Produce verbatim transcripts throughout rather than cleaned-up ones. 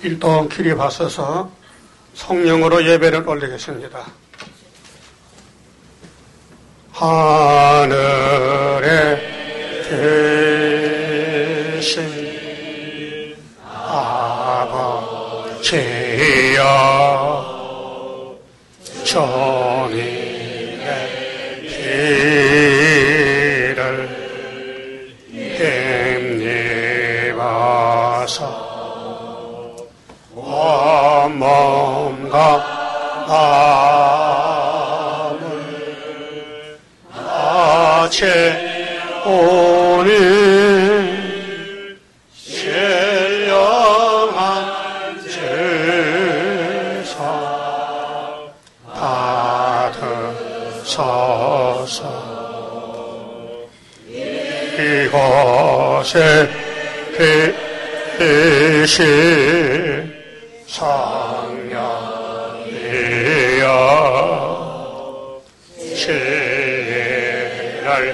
일동 길이 받서서 성령으로 예배를 올리겠습니다. 하늘에 계신 아버지여, 주님의 길을 힘입어서 온 몸과 마음을 바치오니 신령한 제사 받으소서. 이곳에 계신 성령이여, 진리를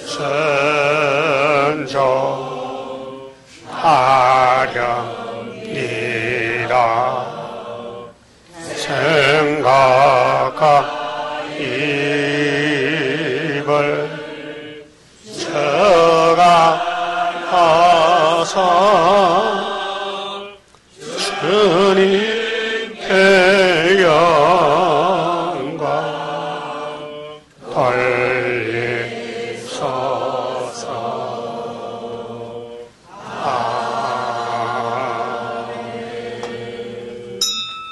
선조하렵니다. 생각과 입을 저가하사 주님께 영광 돌리소서. 아멘.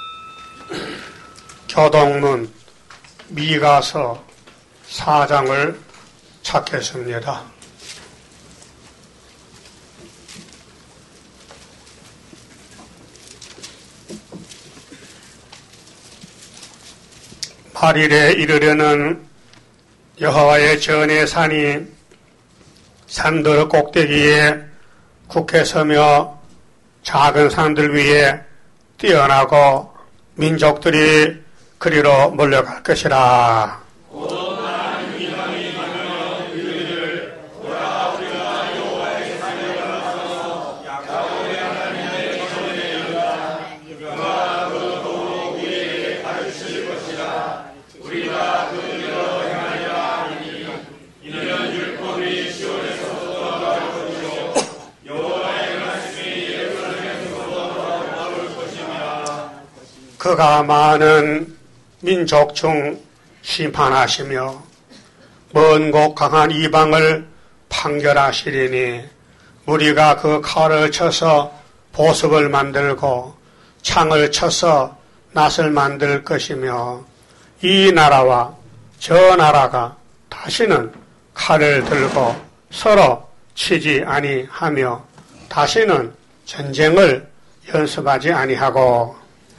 교동문 미가서 사 장을 찾겠습니다. 팔 일에 이르려는 여호와의 전의 산이 산들 꼭대기에 굳게 서며 작은 산들 위에 뛰어나고 민족들이 그리로 몰려갈 것이라. 그가 많은 민족 중 심판하시며 먼 곳 강한 이방을 판결하시리니, 우리가 그 칼을 쳐서 보습을 만들고 창을 쳐서 낫을 만들 것이며, 이 나라와 저 나라가 다시는 칼을 들고 서로 치지 아니하며 다시는 전쟁을 연습하지 아니하고,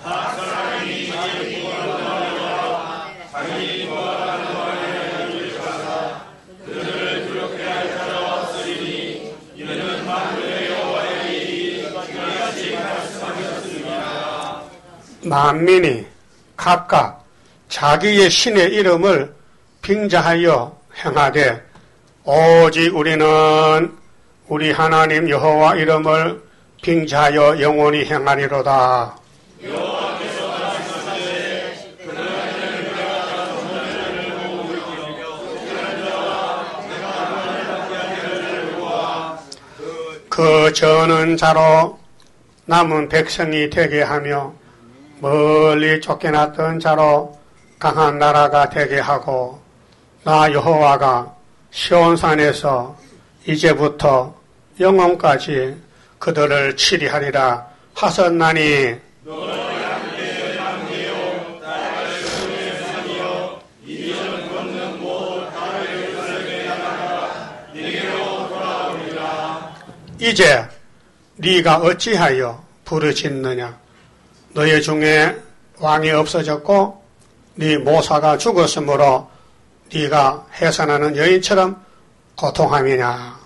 만민이 각각 자기의 신의 이름을 빙자하여 행하되, 오직 우리는 우리 하나님 여호와 이름을 빙자하여 영원히 행하리로다. 그 저는 자로 남은 백성이 되게 하며 멀리 쫓겨났던 자로 강한 나라가 되게 하고, 나 여호와가 시온산에서 이제부터 영원까지 그들을 치리하리라 하셨나니, 이제 네가 어찌하여 부르짖느냐? 너희 중에 왕이 없어졌고 네 모사가 죽었으므로 네가 해산하는 여인처럼 고통함이냐?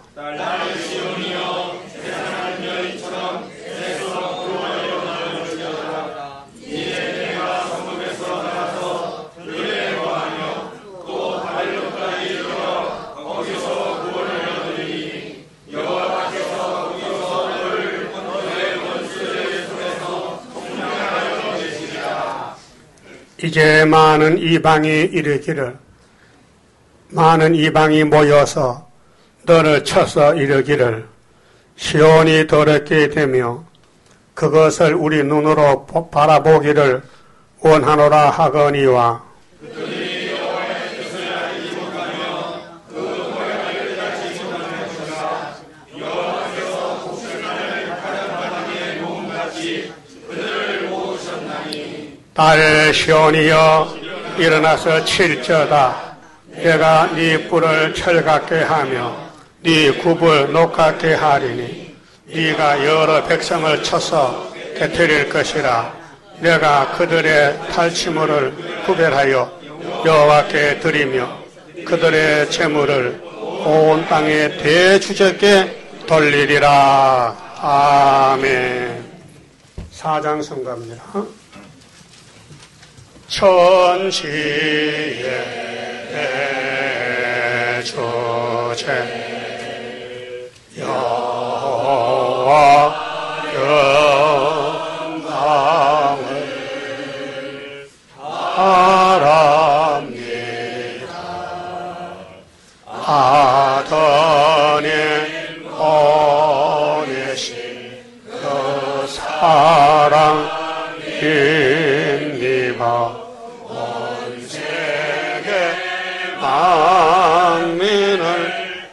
이제 많은 이방이 이르기를 많은 이방이 모여서 너를 쳐서 이르기를 시온이 더럽게 되며 그것을 우리 눈으로 바라보기를 원하노라 하거니와 딸 시온이여 일어나서 칠저다. 내가 네 뿔을 철같게 하며 네 굽을 녹같게 하리니 네가 여러 백성을 쳐서 깨뜨릴 것이라. 내가 그들의 탈취물을 구별하여 여호와께 드리며 그들의 재물을 온 땅의 대주적께 돌리리라. 아멘. 사장 성가입니다. 천지의 주제 여호와 영광을 바랍니다. 아더님 보내신 그 사랑입니다. 만민을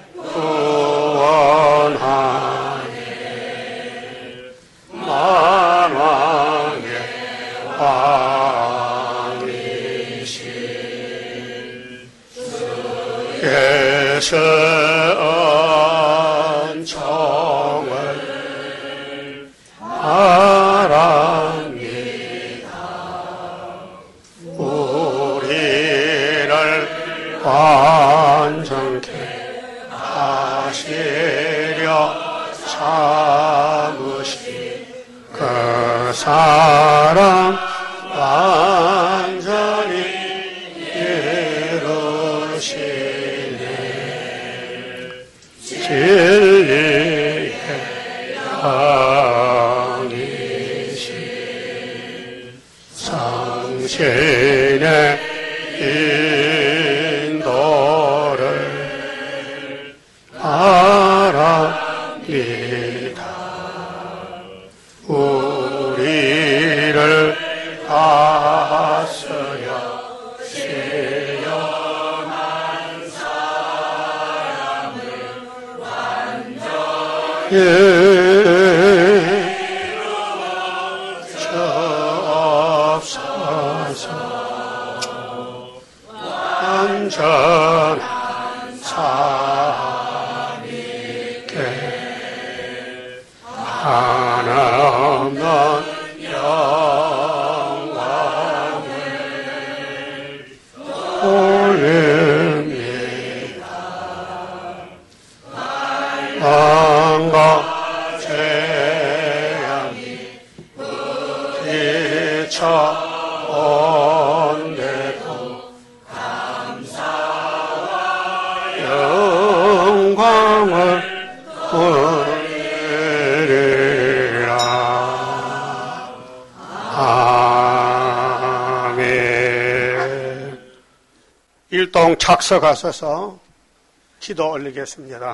구원하네. 만왕의 왕이신 주께서 은총을 바랍니다. 우리를 완전케 하시려 참으신 그 사랑 완전히 이루시네. 진리의 왕이신 성신의 인도를 바랍니다. 우리를 다스려 시련한 사람을 완전히 주옵소서. 완전한 사람이께 하나없는 영광을 올립니다. 왕과 재앙이 부딪혀온데도 영광을 올리리라. 아멘. 일동 착석하셔서 기도 올리겠습니다.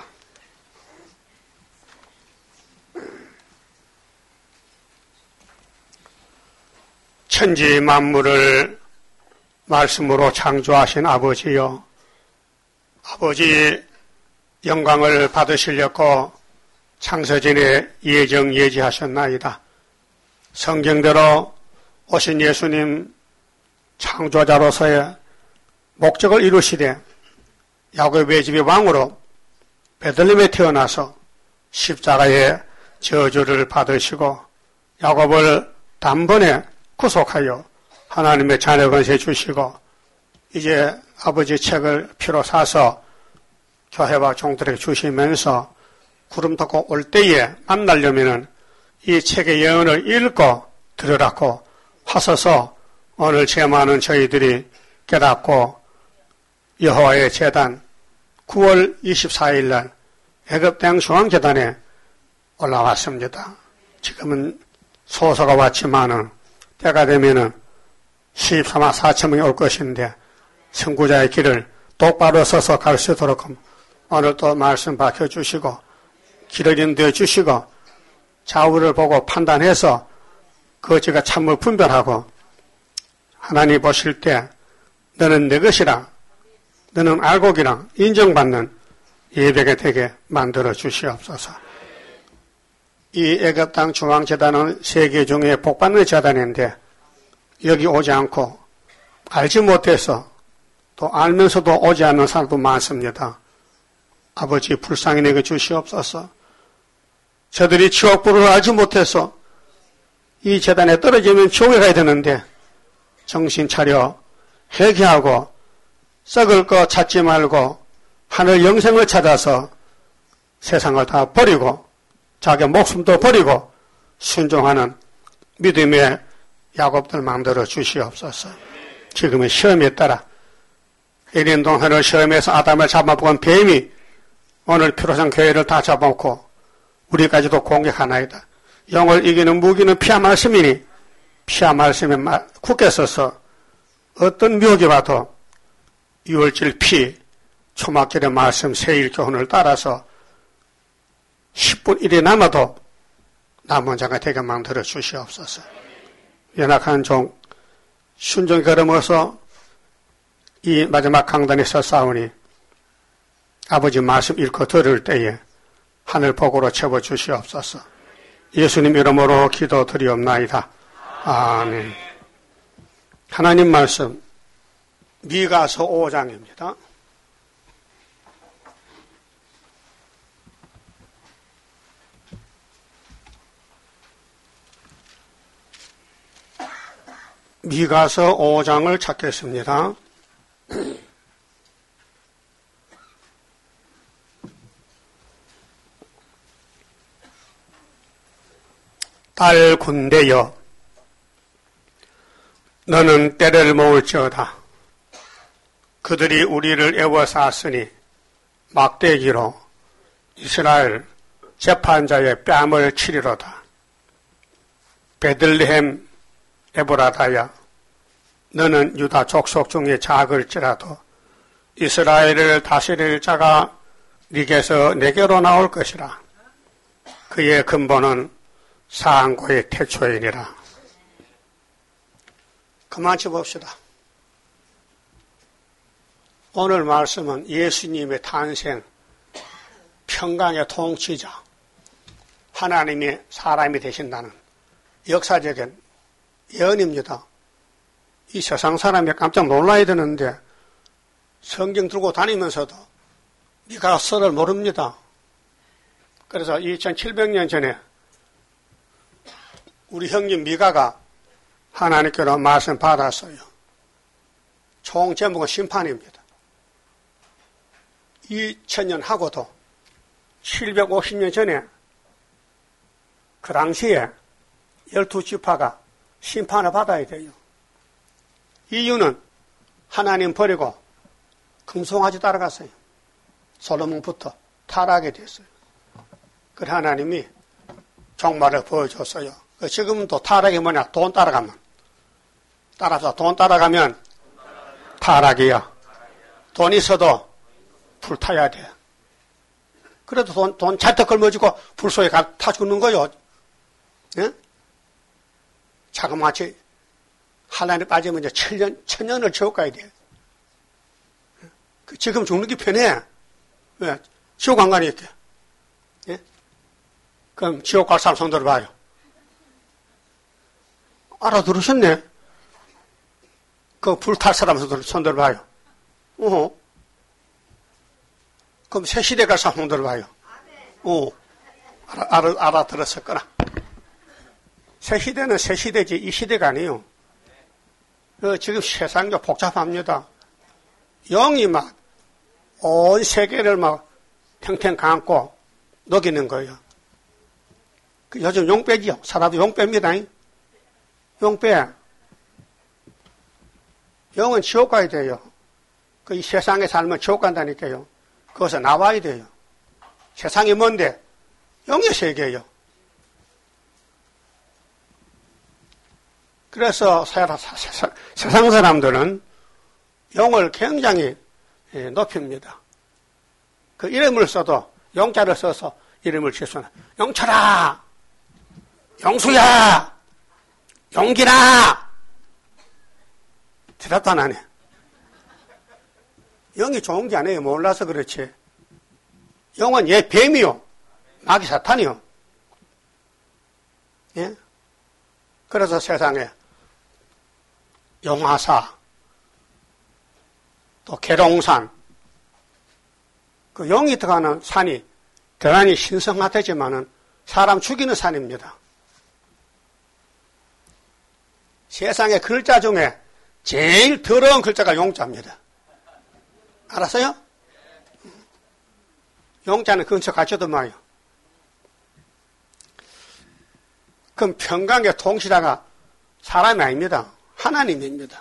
천지 만물을 말씀으로 창조하신 아버지여, 아버지 영광을 받으시려고 창세전에 예정 예지하셨나이다. 성경대로 오신 예수님 창조자로서의 목적을 이루시되 야곱의 집의 왕으로 베들레헴에 태어나서 십자가의 저주를 받으시고 야곱을 단번에 구속하여 하나님의 자녀 권세 주시고 이제 아버지 책을 피로 사서 교회와 종들에게 주시면서 구름 덮고 올 때에 만나려면은 이 책의 예언을 읽고 들으라고 하셔서 오늘 죄 많은 저희들이 깨닫고 여호와의 제단 구월 이십사일 날 애굽 중앙재단에 올라왔습니다. 지금은 소서가 왔지만은 때가 되면은 십삼만 사천 명이 올 것인데 선구자의 길을 똑바로 서서 갈 수 있도록 오늘 또 말씀 밝혀주시고 길을 인도해 주시고 좌우를 보고 판단해서 그것이 참을 분별하고 하나님 보실 때 너는 내 것이라 너는 알곡이라 인정받는 예배가 되게 만들어 주시옵소서. 이 애굽 땅 중앙재단은 세계 중에 복받는 재단인데 여기 오지 않고 알지 못해서 또 알면서도 오지 않는 사람도 많습니다. 아버지 불쌍히 내게 주시옵소서. 저들이 지옥불을 알지 못해서 이 재단에 떨어지면 지옥에 가야 되는데 정신 차려 회개하고 썩을 거 찾지 말고 하늘 영생을 찾아서 세상을 다 버리고 자기 목숨도 버리고 순종하는 믿음의 야곱들 만들어 주시옵소서. 지금은 시험에 따라 일 년 동안을 시험에서 아담을 잡아먹은 뱀이 오늘 피로상 교회를 다 잡아먹고 우리까지도 공격하나이다. 영을 이기는 무기는 피와 말씀이니 피와 말씀에 굳게 서서 어떤 묘기 봐도 유월절 피, 초막절의 말씀, 세일 교훈을 따라서 십 분 일이 남아도 남은 자가 되게 만들어 주시옵소서. 연약한 종 순종이 걸음어서 이 마지막 강단에서 싸우니 아버지 말씀 읽고 들을 때에 하늘 복으로 채워 주시옵소서. 예수님 이름으로 기도 드리옵나이다. 아멘. 하나님 말씀 미가서 오 장입니다. 미가서 오 장을 찾겠습니다. 딸 군대여 너는 때를 모을지어다. 그들이 우리를 애워쌌으니 막대기로 이스라엘 재판자의 뺨을 치리로다. 베들레헴 에브라다야 너는 유다 족속 중에 작을지라도 이스라엘을 다스릴 자가 네게서 내게로 나올 것이라. 그의 근본은 사항고의 태초이니라. 그만 쳐봅시다. 오늘 말씀은 예수님의 탄생, 평강의 통치자, 하나님이 사람이 되신다는 역사적인 예언입니다. 이 세상 사람이 깜짝 놀라야 되는데 성경 들고 다니면서도 네가 썰을 모릅니다. 그래서 이천칠백 년 전에 우리 형님 미가가 하나님께로 말씀 받았어요. 총 제목은 심판입니다. 이천 년 하고도 칠백오십 년 전에 그 당시에 열두 지파가 심판을 받아야 돼요. 이유는 하나님 버리고 금송아지 따라갔어요. 솔로몬부터 타락하게 됐어요. 그래 하나님이 종말을 보여줬어요. 지금은 또 타락이 뭐냐? 돈 따라가면. 따라서 돈 따라가면 타락이야. 돈 있어도 불 타야 돼. 그래도 돈, 돈 잔뜩 걸머지고 불 속에 가, 타 죽는 거요. 예? 자그마치 하나님 빠지면 이제 천년, 천년을 지옥 가야 돼. 지금 죽는 게 편해. 왜? 지옥 안 가니까. 예? 그럼 지옥 갈 사람 손 들어봐요. 알아들으셨네? 그 불 탈 사람 손 들어봐요. 어. 그럼 새 시대 갈 사람 손 들어봐요. 어. 알아, 알아, 알아들었었거나. 새 시대는 새 시대지 이 시대가 아니에요. 어, 지금 세상이 복잡합니다. 영이 막 온 세계를 막 팽팽 감고 녹이는 거예요. 그 요즘 용 빼지요. 살아도 용 뺍니다. 용 빼. 영은 지옥 가야 돼요. 그 이 세상에 살면 지옥 간다니까요. 거기서 나와야 돼요. 세상이 뭔데? 영의 세계예요. 그래서 세상 사람들은 용을 굉장히 높입니다. 그 이름을 써도 용자를 써서 이름을 지어서 용철아, 용수야, 용기나 대답도 안 하네. 영이 좋은 게 아니에요. 몰라서 그렇지. 영은 얘 뱀이요. 마귀 사탄이요. 예? 그래서 세상에 용화사, 또 계룡산, 그 용이 들어가는 산이 대단히 신성하다지만은 사람 죽이는 산입니다. 세상의 글자 중에 제일 더러운 글자가 용자입니다. 알았어요? 용자는 근처 가지도 마요. 그럼 평강의 통치자가 사람이 아닙니다. 하나님입니다.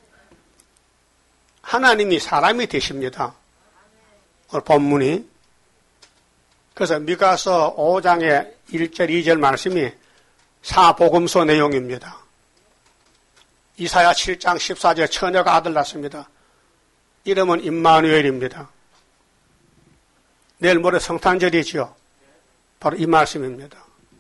하나님이 사람이 되십니다. 오늘 본문이. 그래서 미가서 오 장의 일 절 이 절 말씀이 사복음서 내용입니다. 이사야 칠 장 십사 절 처녀가 아들 낳습니다. 이름은 임마누엘입니다. 내일 모레 성탄절이지요. 바로 이 말씀입니다.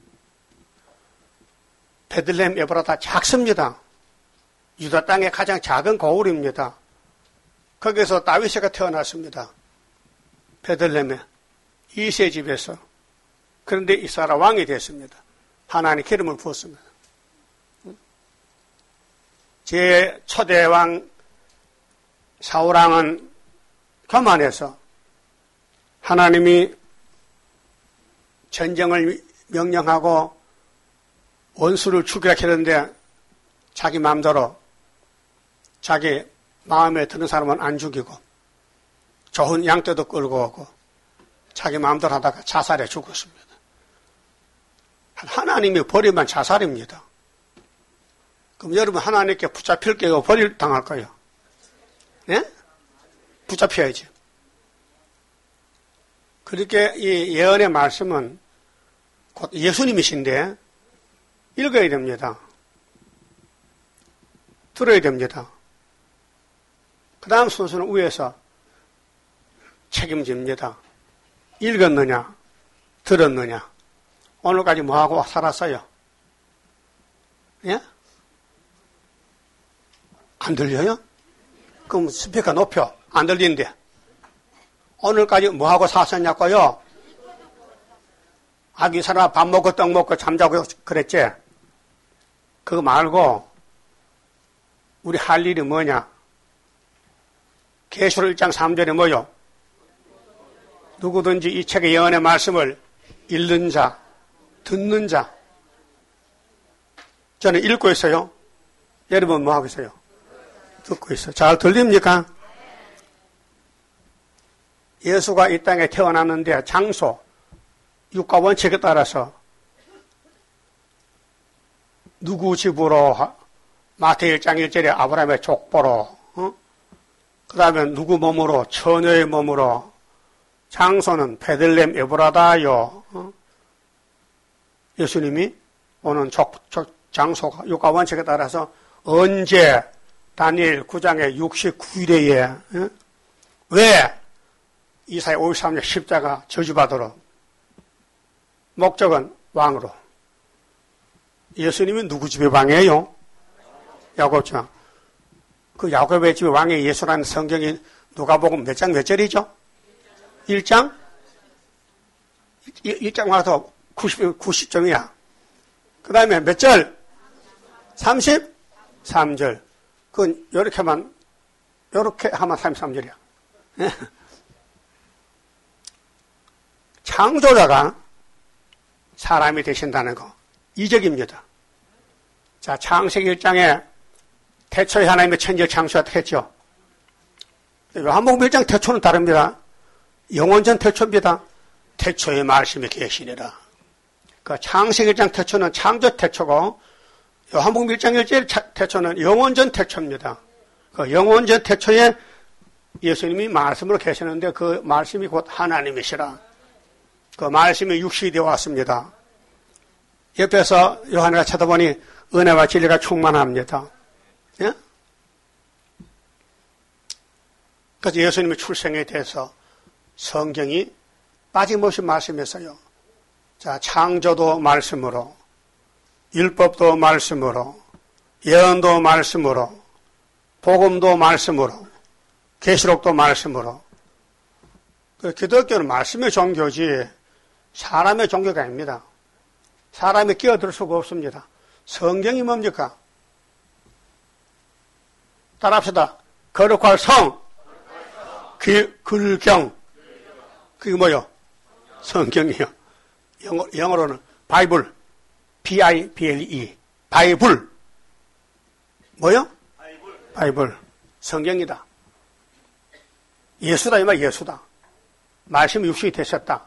베들레헴 에브라타 작습니다. 유다 땅의 가장 작은 고을입니다. 거기서 다윗이가 태어났습니다. 베들레헴에 이세 집에서. 그런데 이스라엘 왕이 됐습니다. 하나님 기름을 부었습니다. 제 초대왕 사울왕은 교만해서 하나님이 전쟁을 명령하고 원수를 죽이라 했는데 자기 마음대로 자기 마음에 드는 사람은 안 죽이고 좋은 양떼도 끌고 오고 자기 마음대로 하다가 자살해 죽었습니다. 하나님이 버리면 자살입니다. 그럼 여러분 하나님께 붙잡힐 게요? 버릴 당할 거예요? 예? 붙잡혀야지. 그렇게 이 예언의 말씀은 곧 예수님이신데 읽어야 됩니다. 들어야 됩니다. 그 다음 순서는 위에서 책임집니다. 읽었느냐? 들었느냐? 오늘까지 뭐하고 살았어요? 예? 안 들려요? 그럼 스피커 높여. 안 들리는데. 오늘까지 뭐하고 사셨냐고요? 아기 사람 밥 먹고 떡 먹고 잠자고 그랬지? 그거 말고 우리 할 일이 뭐냐? 계시록 일 장 삼 절에 뭐요? 누구든지 이 책의 예언의 말씀을 읽는 자, 듣는 자. 저는 읽고 있어요. 여러분 뭐 하고 있어요? 듣고 있어요. 잘 들립니까? 예수가 이 땅에 태어났는데 장소, 육가 원칙에 따라서 누구 집으로 마태복음 일 장 일 절에 아브라함의 족보로, 어? 그 다음에 누구 몸으로? 처녀의 몸으로. 장소는 베들레헴 에브라다요. 어? 예수님이 오는 족, 족, 장소가 육가 원칙에 따라서 언제 다니엘 구 장의 육십구 일에 어? 왜 이사야 오십삼 년 십자가 저주받으러 목적은 왕으로. 예수님이 누구 집의 왕이에요? 야곱 집. 그 야곱의 집의 왕이 예수라는 성경이 누가복음 몇 장 몇 절이죠? 일 장? 일 장 와서 구십, 구십 점이야. 그 다음에 몇 절? 삼십삼 절. 그건 요렇게만, 요렇게 하면 삼십삼 절이야. 창조자가 사람이 되신다는 거. 이적입니다. 자, 창세기 일 장에 태초에 하나님의 천지를 창조하다 했죠. 요한복음 일 장 태초는 다릅니다. 영원전 태초입니다. 태초의 말씀이 계시니라. 그 창세기 일 장 태초는 창조 태초고 요한복음 일 장 일 절 태초는 영원전 태초입니다. 그 영원전 태초에 예수님이 말씀으로 계시는데 그 말씀이 곧 하나님이시라. 그 말씀이 육신이 되어 왔습니다. 옆에서 요한이가 쳐다보니 은혜와 진리가 충만합니다. 예? 그래서 예수님의 출생에 대해서 성경이 빠짐없이 말씀했어요. 자, 창조도 말씀으로, 율법도 말씀으로, 예언도 말씀으로, 복음도 말씀으로, 계시록도 말씀으로. 그 기독교는 말씀의 종교지 사람의 종교가 아닙니다. 사람이 끼어들 수가 없습니다. 성경이 뭡니까? 따라합시다. 거룩할 성, 그, 글경. 그게 뭐요? 성경이요. 영어, 영어로는 바이블, 비 아이 비 엘 이, 바이블. 뭐요? 바이블. 바이블. 성경이다. 예수다, 이말 예수다. 말씀이 육신이 되셨다.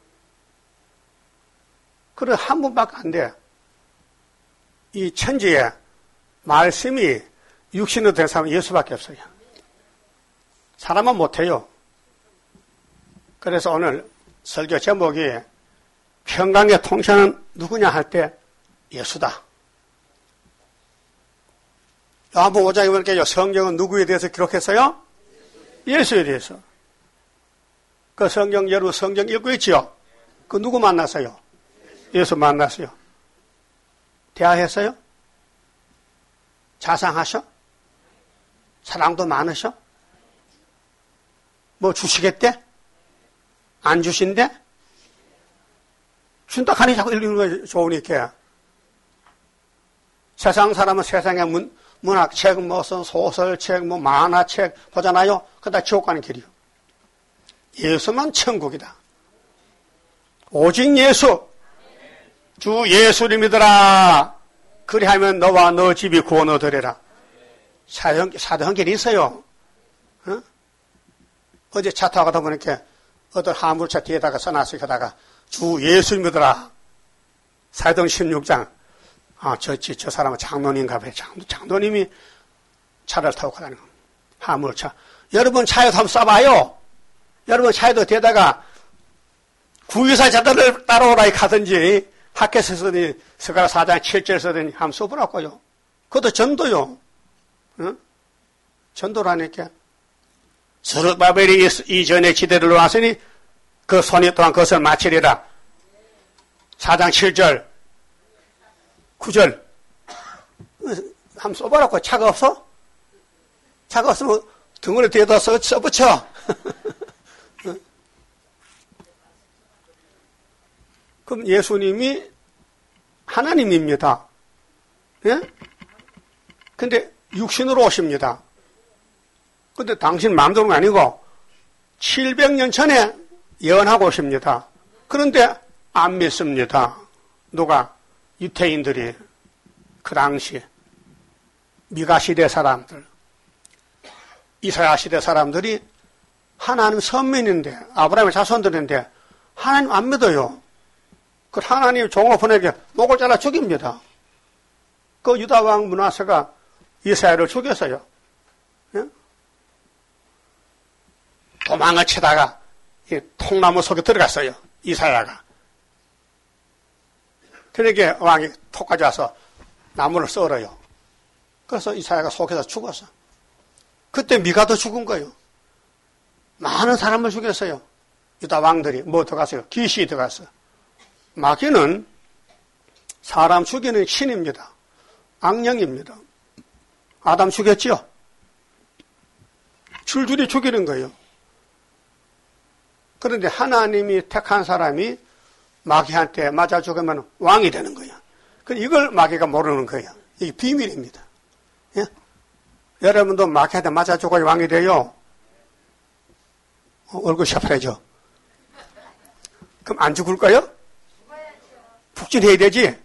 그래, 한 분밖에 안 돼. 이 천지에 말씀이 육신으로 된 사람은 예수밖에 없어요. 사람은 못해요. 그래서 오늘 설교 제목이 평강의 통치자는 누구냐 할 때 예수다. 요한복음 오 장에 보니까 성경은 누구에 대해서 기록했어요? 예수에 대해서. 그 성경, 여러분 성경 읽고 있지요? 그 누구 만났어요? 예수 만났어요. 대화했어요? 자상하셔? 사랑도 많으셔? 뭐 주시겠대? 안 주신대? 준다 하니 자꾸 읽는 거 좋으니까. 세상 사람은 세상의 문, 문학책, 무슨 소설책, 뭐 만화책 보잖아요. 그다 지옥 가는 길이요. 예수만 천국이다. 오직 예수. 주 예수를 믿으라. 그리하면 너와 너 집이 구원 얻으리라. 사도, 사도행전이 있어요. 어? 어제 차 타고 가다 보니까 어떤 화물차 뒤에다가 써놨어요. 하다가 주 예수를 믿으라. 사도행 십육 장. 아, 저, 저, 저 사람은 장로님인가 봐요. 장, 장로님이 차를 타고 가다는 거. 화물차. 여러분 차에도 한번 쏴봐요. 여러분 차에도 뒤에다가 구이사 자들을 따라오라 가든지 학교에서 쓰더니 스가랴 사 장 칠 절 쓰더니 한번 써보라고요. 그것도 전도요. 응? 전도라니까. 스룹바벨이 이전에 지대를 놓았으니 그 손이 또한 그것을 마치리라. 사 장 칠 절 구 절 한번 써보라고. 차가 없어? 차가 없으면 등을 뒤에다 써, 써붙여. 그럼 예수님이 하나님입니다. 예? 근데 육신으로 오십니다. 근데 당신 마음대로가 아니고 칠백 년 전에 예언하고 오십니다. 그런데 안 믿습니다. 누가? 유태인들이 그 당시 미가 시대 사람들, 이사야 시대 사람들이 하나님 선민인데 아브라함의 자손들인데 하나님 안 믿어요. 그 하나님 종을 보내게 목을 잘라 죽입니다. 그 유다왕 므낫세가 이스라엘을 죽였어요. 예? 도망을 치다가 이 통나무 속에 들어갔어요. 이사야가. 그러니까 왕이 톡 가져와서 나무를 썰어요. 그래서 이사야가 속에서 죽었어. 그때 미가도 죽은 거예요. 많은 사람을 죽였어요. 유다 왕들이 뭐 들어갔어요? 귀신이 들어갔어요. 마귀는 사람 죽이는 신입니다. 악령입니다. 아담 죽였지요? 줄줄이 죽이는 거예요. 그런데 하나님이 택한 사람이 마귀한테 맞아 죽으면 왕이 되는 거예요. 그런데 이걸 마귀가 모르는 거예요. 이게 비밀입니다. 예? 여러분도 마귀한테 맞아 죽어야 왕이 돼요. 어, 얼굴 샤프해져. 그럼 안 죽을 거예요? 북진해야 되지?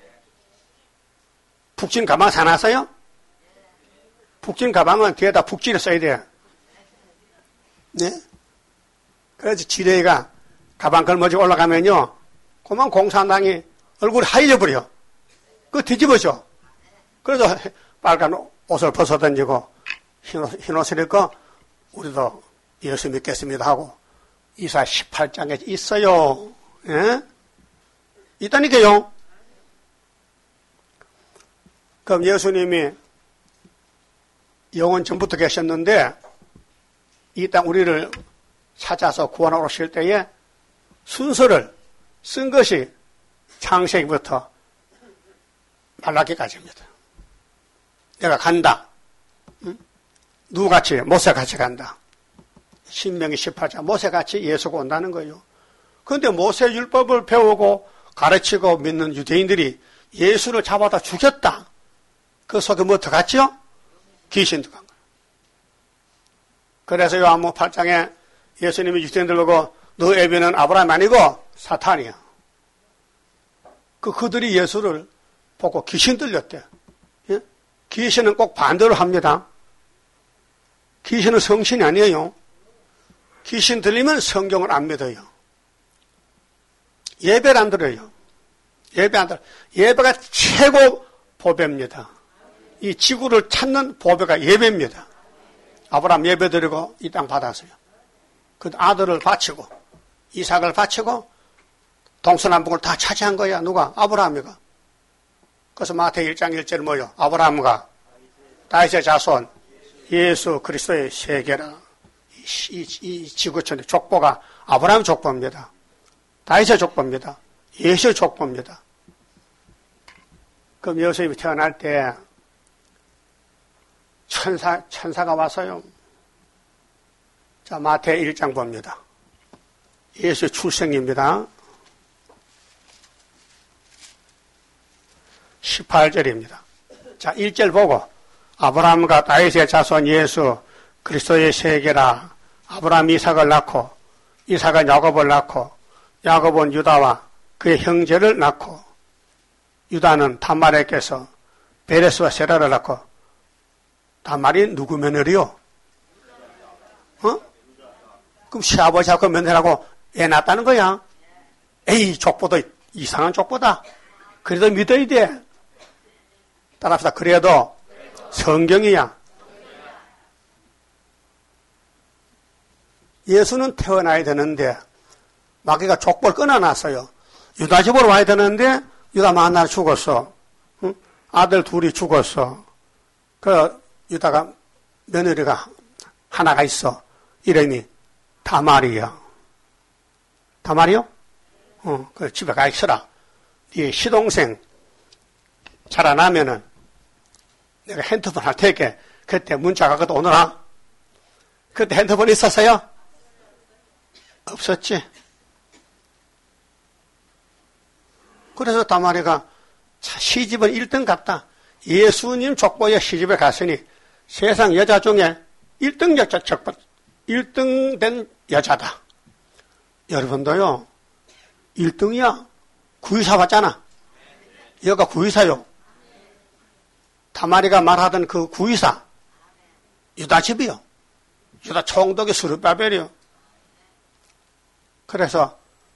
북진 가방 사놨어요? 북진 가방은 뒤에다 북진을 써야 돼요. 네? 그래서 지뢰가 가방 걸머지고 올라가면요, 그만 공산당이 얼굴이 하얘져버려. 그거 뒤집어져. 그래서 빨간 옷을 벗어던지고 흰, 옷, 흰 옷을 입고 우리도 예수 믿겠습니다 하고 이사 십팔 장에 있어요. 예? 있다니까요. 그럼 예수님이 영원 전부터 계셨는데 이 땅 우리를 찾아서 구원하러 오실 때에 순서를 쓴 것이 창세기부터 말라기까지입니다. 내가 간다. 응? 누구같이? 모세같이 간다. 신명기 십팔 장 모세같이 예수가 온다는 거예요. 그런데 모세 율법을 배우고 가르치고 믿는 유대인들이 예수를 잡아다 죽였다. 그 속에 뭐 들어갔죠? 귀신 들어간 거예요. 그래서 요한복음 팔 장에 예수님이 유대인들 보고 너 애비는 아브라함이 아니고 사탄이야. 그 그들이 예수를 보고 귀신 들렸대. 예? 귀신은 꼭 반대로 합니다. 귀신은 성신이 아니에요. 귀신 들리면 성경을 안 믿어요. 예배를 안 들어요. 예배 안 들어요. 예배가 최고 보배입니다. 이 지구를 찾는 보배가 예배입니다. 아브라함 예배 드리고 이 땅 받았어요. 그 아들을 바치고 이삭을 바치고 동서남북을 다 차지한 거야. 누가? 아브라함이가. 그래서 마태복음 일 장 일 절 뭐요? 아브라함과 다윗의 자손 예수 그리스도의 세계라. 이, 이, 이 지구촌의 족보가 아브라함 족보입니다. 다윗의 족보입니다. 예수의 족보입니다. 그럼 예수님이 태어날 때 천사, 천사가 와서요. 자, 마태복음 일 장 봅니다. 예수의 출생입니다. 십팔 절입니다. 자, 일 절 보고 아브라함과 다윗의 자손 예수 그리스도의 세계라. 아브라함 이삭을 낳고 이삭은 야곱을 낳고 야곱은 유다와 그의 형제를 낳고 유다는 다말에게서 베레스와 세라를 낳고 다말이 누구 며느리요? 어? 그럼 시아버지하고 며느리하고 애 낳았다는 거야? 에이, 족보도 이상한 족보다. 그래도 믿어야 돼. 따라합시다. 그래도 성경이야. 예수는 태어나야 되는데 마귀가 족보를 끊어놨어요. 유다 집으로 와야 되는데 유다 만날 죽었어. 응? 아들 둘이 죽었어. 그 유다가 며느리가 하나가 있어. 이름이 다말이야. 다말이요? 어, 그 집에 가 있어라. 네 시동생 자라나면은 내가 핸드폰 할 테니까 그때 문자가 그때 오너라. 그때 핸드폰 있었어요? 없었지. 그래서 다말이가 시집은 일 등 같다. 예수님 족보에 시집에 갔으니 세상 여자 중에 일 등 여자, 일 등 된 여자다. 여러분도요, 일 등이야. 구의사 받잖아. 여가 구의사요. 다말이가 말하던 그 구의사, 유다 집이요. 유다 총독의 스룹바벨이요. 그래서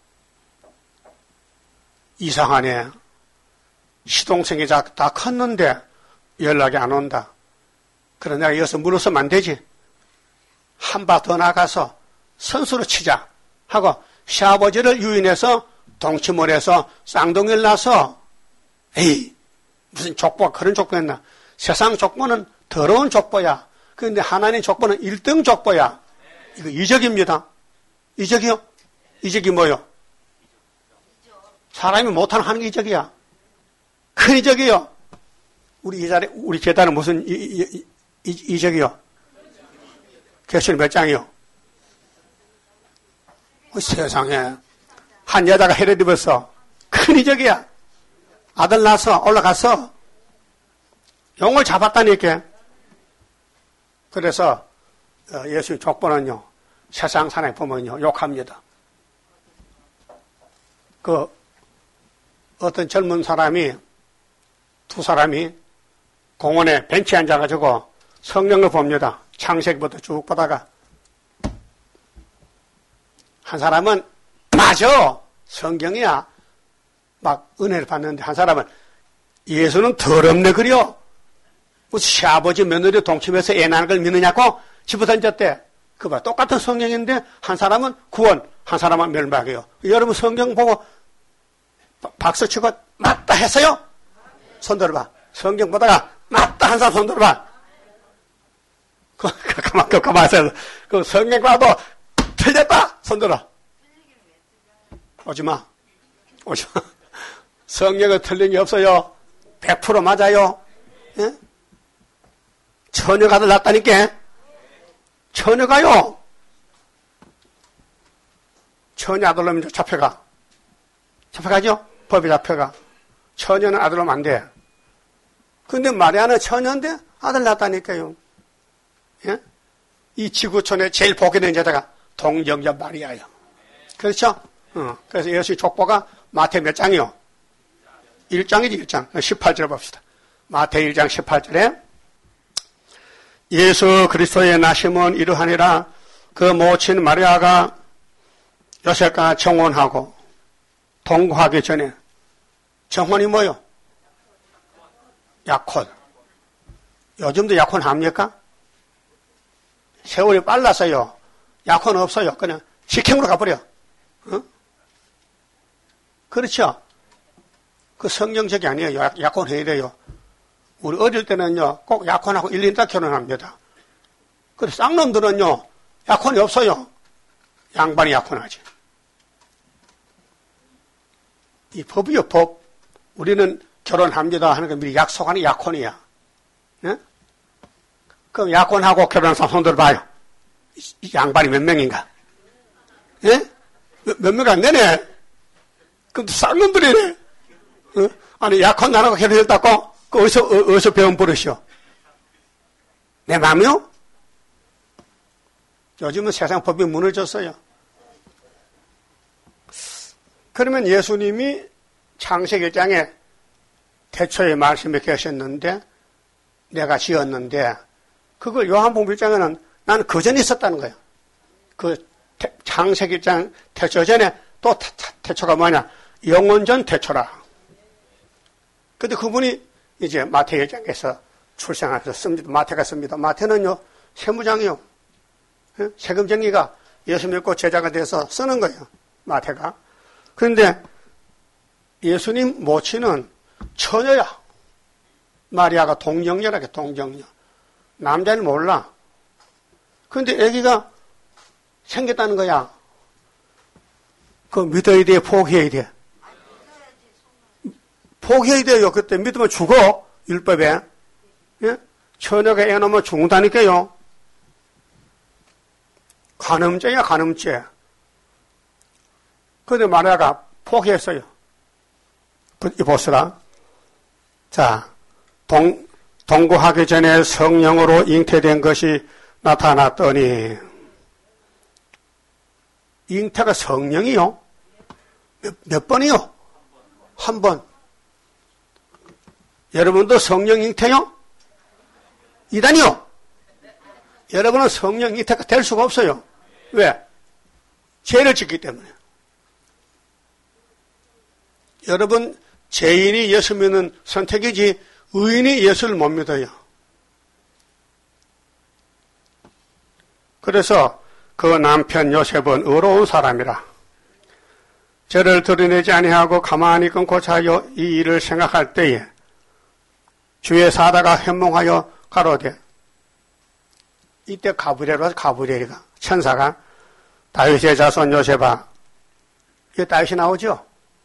이상하네. 시동생이 다 컸는데 연락이 안 온다. 그래 내가 여기서 물어서면 안 되지. 한 바 더 나가서 선수로 치자 하고 시아버지를 유인해서 동치몰에서 쌍둥이를 낳아서 에이 무슨 족보가 그런 족보였나. 세상 족보는 더러운 족보야. 그런데 하나님 족보는 일 등 족보야. 이거 이적입니다. 이적이요? 이적이 뭐요? 사람이 못하는 하는 게 이적이야. 큰 이적이요. 우리 이 자리, 우리 재단은 무슨 이, 이, 이, 이적이요? 개수는 몇 장이요? 어, 세상에. 한 여자가 해를 입었어. 큰 이적이야. 아들 낳아서 올라가서 용을 잡았다니까. 그래서 예수님 족보는요. 세상 사람이 보면요. 욕합니다. 그 어떤 젊은 사람이 두 사람이 공원에 벤치에 앉아가지고 성경을 봅니다. 창세기부터 쭉 보다가 한 사람은 맞아 성경이야 막 은혜를 받는데 한 사람은 예수는 더럽네 그려 무슨 시아버지 며느리 동침해서 애 낳는 걸 믿느냐고 집어던졌대. 그봐 똑같은 성경인데 한 사람은 구원 한 사람은 멸망이에요. 여러분 성경 보고 박수치고 맞다 했어요? 손 들어봐. 성경 보다가 맞다 한 사람 손 들어봐. 그, 가만, 그, 가만 있어. 그 성경 봐도 틀렸다! 손 들어. 오지 마. 오지 마. 성경은 틀린 게 없어요. 백 퍼센트 맞아요. 예? 처녀가 들났다니까. 처녀가요. 처녀 아들놈이 잡혀가. 잡혀가죠? 법에 잡혀가. 처녀는 아들놈 안 돼. 근데 마리아는 처녀인데 아들 낳았다니까요. 예? 이 지구촌에 제일 복이 된 여자가 동정녀 마리아예요. 그렇죠? 어. 그래서 예수의 족보가 마태 몇 장이요? 일 장이지, 일 장. 십팔 절 봅시다. 마태 일 장 십팔 절에 예수 그리스도의 나심은 이러하니라. 그 모친 마리아가 요셉과 정혼하고 동거하기 전에 정혼이 뭐요? 약혼. 요즘도 약혼 합니까? 세월이 빨라서요. 약혼 없어요. 그냥 직행으로 가버려. 어? 그렇죠? 그 성경적이 아니에요. 약, 약혼해야 돼요. 우리 어릴 때는요, 꼭 약혼하고 일 년 있다 결혼합니다. 그래서 쌍놈들은요, 약혼이 없어요. 양반이 약혼하지. 이 법이요, 법. 우리는 결혼합니다 하는 거 미리 약속하는 약혼이야. 예? 그럼 약혼하고 결혼한 사람 손 들어봐요. 이 양반이 몇 명인가? 예? 몇, 몇 명 안 되네? 그럼 쌍놈들이네? 어? 아니, 약혼 안 하고 결혼했다고? 그 어디서, 어, 어디서 배운 버릇이요? 내 마음이요? 요즘은 세상 법이 무너졌어요. 그러면 예수님이 창세기 일 장에 태초에 말씀이 계셨는데, 내가 지었는데, 그걸 요한복음 일 장에는 나는 그 전에 있었다는 거예요. 그 창세기 일 장 태초 전에 또 태, 태초가 뭐냐? 영원전 태초라. 근데 그분이 이제 마태 일 장에서 출생해서 씁니다. 마태가 씁니다. 마태는요, 세무장이요. 세금 정리가 예수 믿고 제자가 돼서 쓰는 거예요. 마태가. 그런데 예수님 모친은 처녀야. 마리아가 동정녀라게 동정녀. 남자는 몰라. 그런데 아기가 생겼다는 거야. 그거 믿어야 돼? 포기해야 돼? 포기해야 돼요. 그때 믿으면 죽어. 율법에. 예? 처녀가 애 낳으면 죽는다니까요. 간음죄야, 간음죄. 그런데 마리아가 포기했어요. 이 보시라. 자, 동, 동거하기 전에 성령으로 잉태된 것이 나타났더니, 잉태가 성령이요? 몇, 몇 번이요? 한 번. 여러분도 성령 잉태요? 이단이요? 여러분은 성령 잉태가 될 수가 없어요. 왜? 죄를 짓기 때문에. 여러분, 죄인이 예수 믿는 선택이지 의인이 예수를 못 믿어요. 그래서 그 남편 요셉은 의로운 사람이라. 죄를 드러내지 아니하고 가만히 끊고 자요 이 일을 생각할 때에 주의 사다가 현몽하여 가로되. 이때 가브리엘과 가브리엘이가 천사가 다윗의 자손 요셉아. 이게 다윗이 나오죠?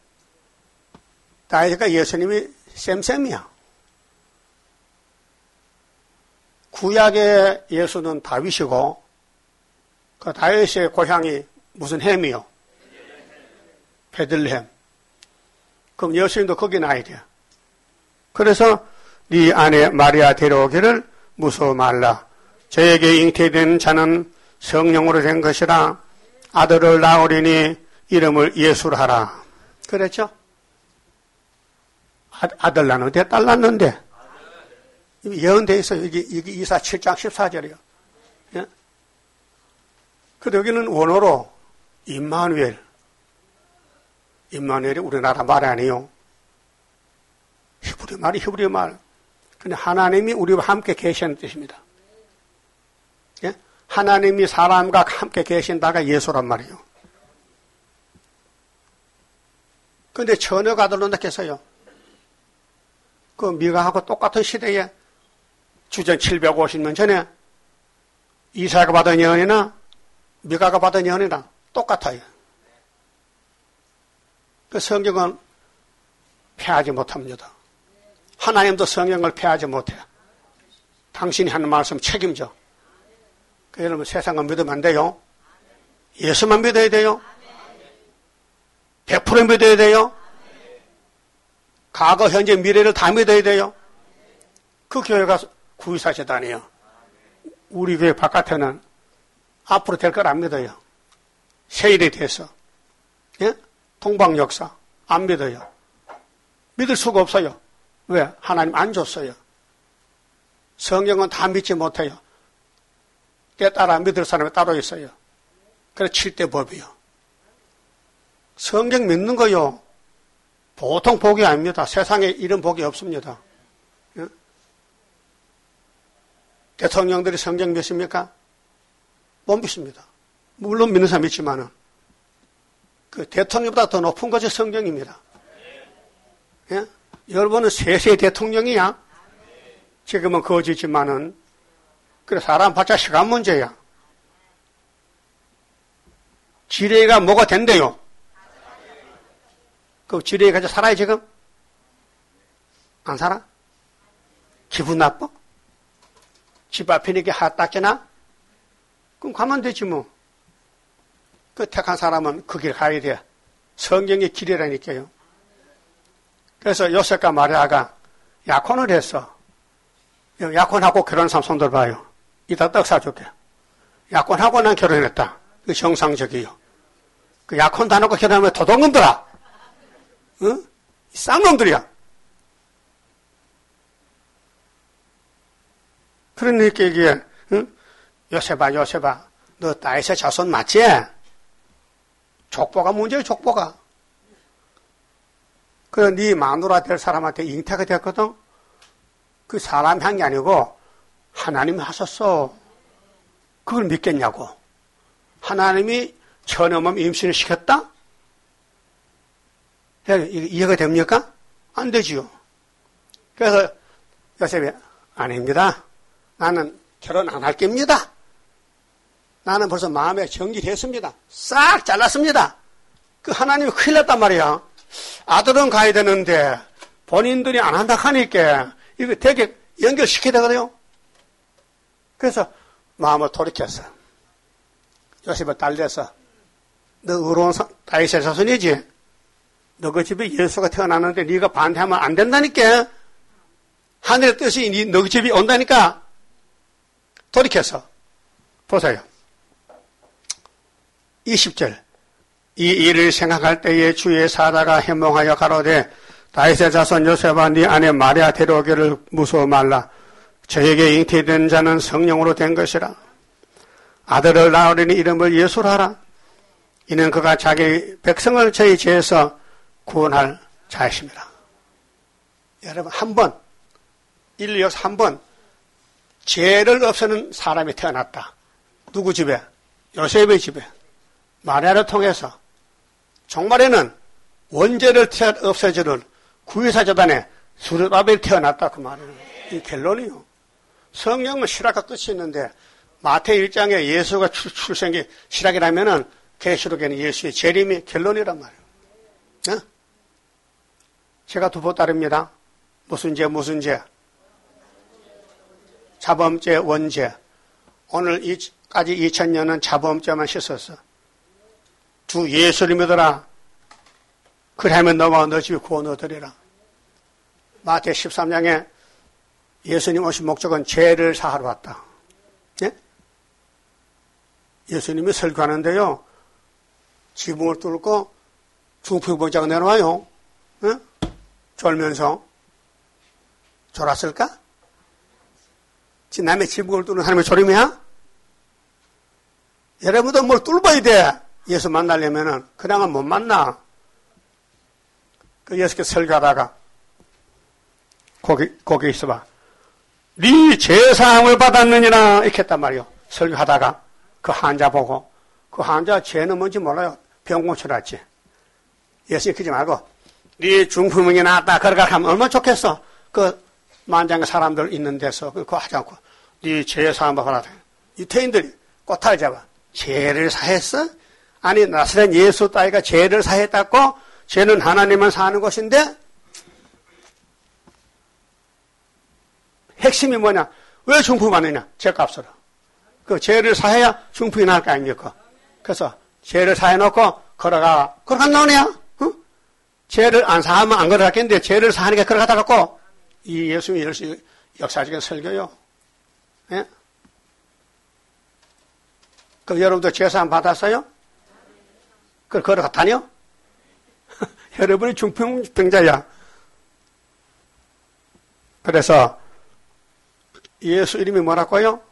다윗과 예수님이 쌤쌤이야. 구약의 예수는 다윗이고 그 다윗의 고향이 무슨 햄이요? 베들레헴. 그럼 예수님도 거기 나야 돼요. 그래서 네 아내 마리아 데려오기를 무서워 말라. 저에게 잉태된 자는 성령으로 된 것이라. 아들을 낳으리니 이름을 예수로 하라. 그랬죠? 아, 아들 낳는데 딸 낳는데 예언되어 있어요. 이게, 이게 이사 칠 장 십사 절이요. 예? 근데 여기는 원어로 임마누엘. 임마누엘이 우리나라 말 아니에요. 히브리 말이 히브리 말. 근데 하나님이 우리와 함께 계시는 뜻입니다. 예? 하나님이 사람과 함께 계신다가 예수란 말이에요. 근데 처녀가 아들 낳는다 했어요. 그 미가하고 똑같은 시대에 주전 칠백오십 년 전에 이사야가 받은 예언이나 미가가 받은 예언이나 똑같아요. 그 성경은 패하지 못합니다. 하나님도 성경을 패하지 못해요. 당신이 하는 말씀 책임져. 그 여러분 세상은 믿으면 안 돼요. 예수만 믿어야 돼요. 백 퍼센트 믿어야 돼요. 과거, 현재, 미래를 다 믿어야 돼요. 그 교회가 구이사 재단이에요. 우리 교회 바깥에는 앞으로 될 걸 안 믿어요. 세일에 대해서. 예? 동방 역사 안 믿어요. 믿을 수가 없어요. 왜? 하나님 안 줬어요. 성경은 다 믿지 못해요. 때 따라 믿을 사람이 따로 있어요. 그래서 칠대 법이요. 성경 믿는 거요. 보통 복이 아닙니다. 세상에 이런 복이 없습니다. 예? 대통령들이 성경 믿습니까? 못 믿습니다. 물론 믿는 사람 있지만은 그 대통령보다 더 높은 것이 성경입니다. 예? 여러분은 세세 대통령이야. 지금은 거지지만은 그래 사람 받자 시간 문제야. 지뢰가 뭐가 된대요? 그 지뢰가 가지고 살아요 지금? 안 살아? 기분 나빠? 집 앞에 이렇게 하 닦이나? 그럼 가면 되지 뭐. 그 택한 사람은 그 길 가야 돼. 성경의 길이라니까요. 그래서 요셉과 마리아가 약혼을 했어. 약혼하고 결혼한 사람 손들 봐요. 이따 떡 사줄게. 약혼하고 난 결혼했다. 그 정상적이요. 그 약혼도 안 하고 결혼하면 도둑놈들아. 응? 쌍놈들이야. 그러니까 이게, 응? 요셉아, 요셉아, 너 다윗의 자손 맞지? 족보가 문제야, 족보가. 그래, 네 마누라 될 사람한테 잉태가 됐거든? 그 사람이 한 게 아니고, 하나님이 하셨어. 그걸 믿겠냐고. 하나님이 처녀몸 임신을 시켰다? 이해가 됩니까? 안 되지요. 그래서 요셉이, 아닙니다. 나는 결혼 안 할 겁니다. 나는 벌써 마음에 정리됐습니다. 싹 잘랐습니다. 그 하나님이 큰일 났단 말이야. 아들은 가야 되는데 본인들이 안 한다 하니까 이거 되게 연결시켜야 되거든요. 그래서 마음을 돌이켰어. 요셉을 딸려서 너 의로운 다윗의 자손이지? 너 그 집에 예수가 태어났는데 네가 반대하면 안 된다니까. 하늘의 뜻이 너 그 집이 온다니까. 돌이켜서 보세요. 이십 절 이 일을 생각할 때에 주의 사자가 해몽하여 가로되 다윗의 자손 요셉아 네 아내 마리아 데려오기를 무서워 말라. 저에게 잉태된 자는 성령으로 된 것이라. 아들을 낳으리니 이름을 예수라 하라. 이는 그가 자기 백성을 저희 죄에서 구원할 자이십니다. 여러분 한 번 인류 역사 한 번 죄를 없애는 사람이 태어났다. 누구 집에? 요셉의 집에. 마리아를 통해서 종말에는 원죄를 없애주는 구의사 재단에 수르바벨이 태어났다 그 말이에요. 이 결론이요. 성경은 실화가 끝이 있는데 마태 일 장에 예수가 출, 출생이 실학이라면은 계시록에는 예수의 재림이 결론이란 말이에요. 네? 제가 두보 따릅니다. 무슨 죄 무슨 죄? 자범죄 원죄. 오늘까지 이천 년은 자범죄만 씻었어. 주 예수를 믿어라. 그러면 너와 너 집에 구원 얻으리라. 마태 십삼 장에 예수님 오신 목적은 죄를 사하러 왔다. 예? 예수님이 설교하는데요. 지붕을 뚫고 중풍병자가 내려와요. 예? 졸면서. 졸았을까? 남의 지붕을 뚫는 사람이 졸음이야? 여러분도 뭘 뚫어야 돼. 예수 만나려면은 그냥은 못 만나. 그 예수께서 설교하다가 거기 거기 있어봐. 네 죄사함을 받았느니라 이렇게 했단 말이요. 설교하다가 그 환자 보고 그 환자 죄는 뭔지 몰라요. 병 고쳐놨지. 예수님 그러지 말고 네 중풍이 나았다 그러가 하면 얼마나 좋겠어. 그 만장의 사람들 있는 데서 그거 하지 않고 네 죄 사함 받아라. 유태인들이 꼬타를 잡아. 죄를 사했어? 아니 나사렛 예수 따위가 죄를 사했다고? 죄는 하나님만 사는 것인데 핵심이 뭐냐? 왜 중풍받느냐? 죄값으로. 그 죄를 사해야 중풍이 날 거 아닙니까? 그래서 죄를 사해놓고 걸어가. 걸어간다느냐? 어? 죄를 안 사하면 안 걸어갔겠는데 죄를 사하니까 걸어가다 갖고 이 예수님이 역사적인 설교요. 예? 그 여러분도 죄사함 받았어요? 그걸 걸어갔다뇨? 여러분이 중풍병자야. 그래서 예수 이름이 뭐라고요?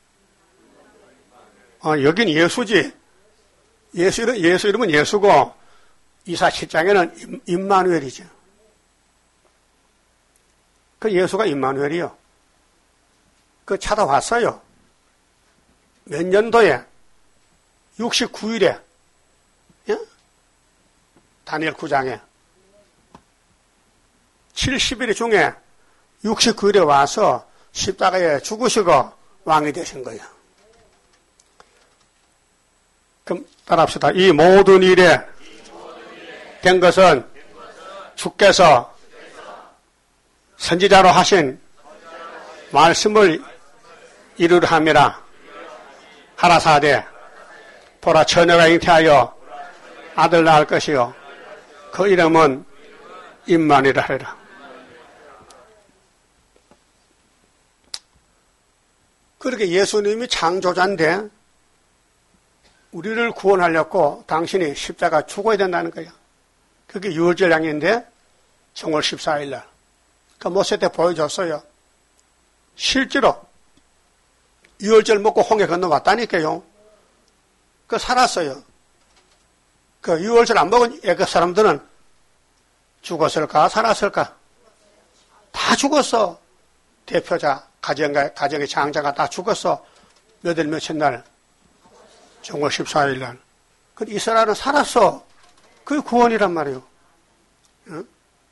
어, 여긴 예수지. 예수 이름, 예수 이름은 예수고 이사 칠 장에는 임마누엘이죠. 그 예수가 임마누엘이요. 그 찾아왔어요. 몇 년도에? 육십구 일에. 예? 다니엘 구 장에. 칠십 일 중에 육십구 일에 와서 십자가에 죽으시고 왕이 되신 거예요. 그럼 따라합시다. 이 모든 일에 된 것은 주께서 선지자로 하신 말씀을 이루려 함이라. 하라사대 보라 처녀가 잉태하여 아들 낳을 것이요 그 이름은 임마누엘이라 하리라. 그렇게 예수님이 창조자인데 우리를 구원하려고 당신이 십자가 죽어야 된다는 거야. 그게 유월절 양인데 정월 십사 일 날. 그 모세 때 보여줬어요. 실제로 유월절 먹고 홍해 건너왔다니까요. 그 살았어요. 그 유월절 안 먹은 애굽 사람들은 죽었을까 살았을까? 다 죽었어. 대표자 가정가, 가정의 장자가 다 죽었어. 몇일 며칠 날 정월 십사 일 날. 그 이스라엘은 살았어. 그게 구원이란 말이에요. 응?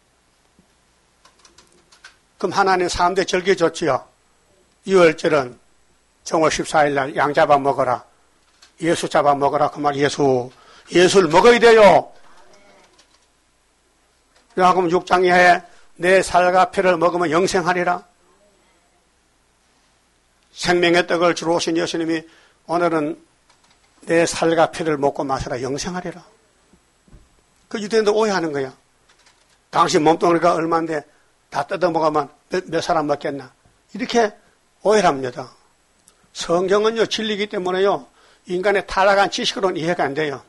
그럼 하나님 삼 대 절기 줬지요. 유월절은 정월 십사 일 날 양 잡아 먹어라. 예수 잡아 먹어라. 그 말 예수. 예수를 먹어야 돼요. 요한복음 육 장에 내 살과 피를 먹으면 영생하리라. 생명의 떡을 주러 오신 예수님이 오늘은 내 살과 피를 먹고 마셔라 영생하리라. 그 유대인도 오해하는 거야. 당신 몸뚱아리가 얼마인데 다 뜯어먹으면 몇, 몇 사람 먹겠나. 이렇게 오해합니다. 성경은요 진리이기 때문에요 인간의 타락한 지식으로는 이해가 안 돼요.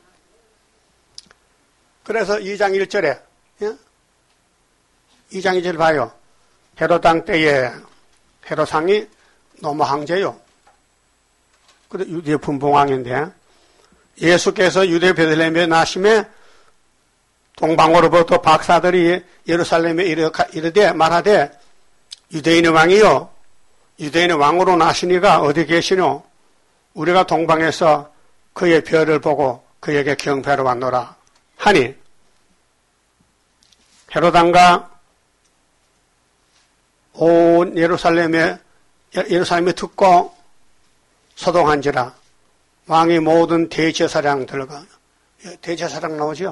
그래서 이 장 일 절에 예? 이 장 일 절 봐요. 헤롯 왕 때에 헤롯 왕이 너무 황제요. 그래 유대 분봉왕인데 예수께서 유대 베들레헴에 나심에 동방으로부터 박사들이 예루살렘에 이르되 말하되 유대인의 왕이요 유대인의 왕으로 나시니가 어디 계시노? 우리가 동방에서 그의 별을 보고 그에게 경배하러 왔노라 하니 헤롯 왕과 온 예루살렘에 예루살렘에 듣고 소동한지라 왕이 모든 대제사장들과 대제사장 나오죠.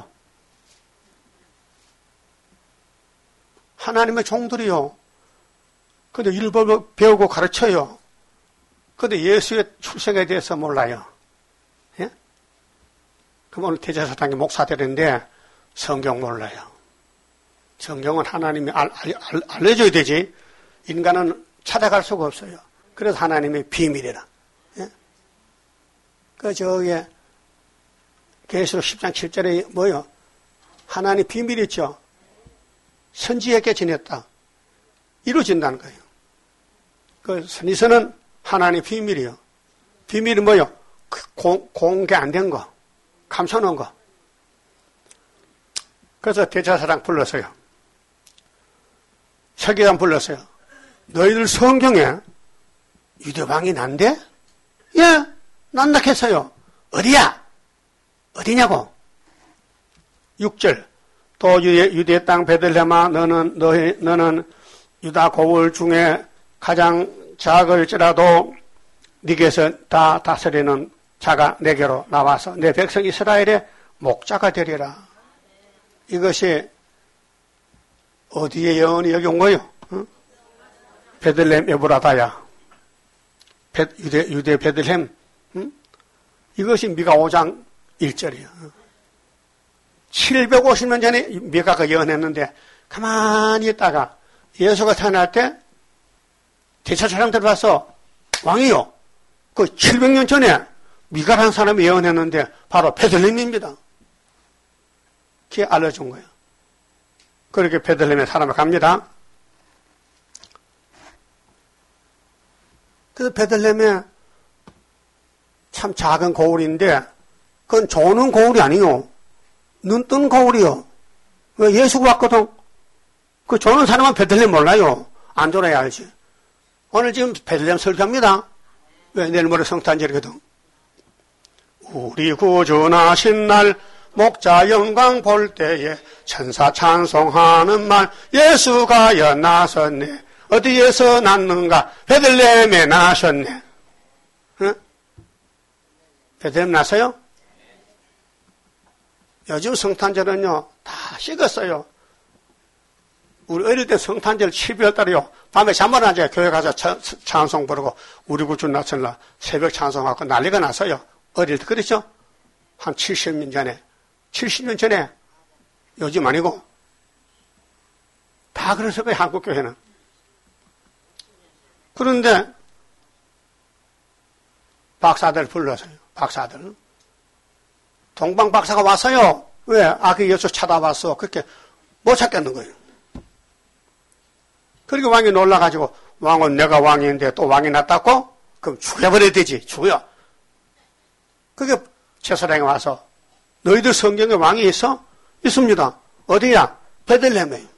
하나님의 종들이요. 근데 율법을 배우고 가르쳐요. 근데 예수의 출생에 대해서 몰라요. 예? 그럼 오늘 대제사장이 목사 되는데 성경 몰라요. 성경은 하나님이 알, 알, 알려줘야 되지. 인간은 찾아갈 수가 없어요. 그래서 하나님의 비밀이라. 예? 그 저기 계시록 십 장 칠 절에 뭐요? 하나님 비밀이 있죠. 선지에게 지냈다. 이루어진다는 거예요. 그 선지서는 하나님 비밀이요. 비밀이 뭐요? 공, 공개 안 된 거. 감춰놓은 거. 그래서 대제사장 불렀어요. 서기관 불렀어요. 너희들 성경에 유대왕이 난데? 예, 난다했어요. 어디야? 어디냐고? 육 절. 또 유대, 유대 땅 베들레헴아 너는 너희 너는 유다 고을 중에 가장 작을지라도 네게서 다 다스리는 자가 내게로 나와서 내 백성 이스라엘의 목자가 되리라. 이것이 어디에 예언이 여기 온 거요? 어? 베들레헴 에브라다야. 베, 유대, 유대 베들레헴. 응? 이것이 미가 오 장 일 절이야. 칠백오십 년 전에 미가가 예언했는데 가만히 있다가 예수가 태어날 때 대차 사람들 봐서 왕이요. 그 칠백 년 전에 미가라는 사람이 예언했는데 바로 베들레헴입니다. 그게 알려준 거예요. 그렇게 베들레헴에 사람을 갑니다. 그래서 베들레헴에 참 작은 거울인데 그건 조는 거울이 아니요. 눈 뜬 거울이요. 왜 예수가 왔거든. 그 조는 사람은 베들레헴 몰라요. 안 졸아야 알지. 오늘 지금 베들레헴 설교합니다. 왜 내일 모레 성탄절이거든. 우리 구주나신 날 목자 영광 볼 때에 천사 찬송하는 말 예수가 연나셨네. 어디에서 났는가? 베들레헴에 나셨네. 응? 베들레헴 나서요? 요즘 성탄절은요 다 식었어요. 우리 어릴 때 성탄절 십이월 달에요. 밤에 잠 안 자요. 교회 가서 차, 찬송 부르고 우리 구주 나선날 새벽 찬송하고 난리가 났어요. 어릴 때 그랬죠? 한 칠십 년 전에. 칠십 년 전에. 요즘 아니고. 다 그랬을 거예요. 한국교회는. 그런데 박사들 불러서요. 박사들. 동방 박사가 왔어요. 왜? 아기 예수 찾아왔어. 그렇게 못 찾겠는 거예요. 그리고 왕이 놀라가지고 왕은 내가 왕인데 또 왕이 났다고? 그럼 죽여버려야 되지. 죽여. 그게 제사장이 와서 너희들 성경에 왕이 있어? 있습니다. 어디야? 베들레헴에.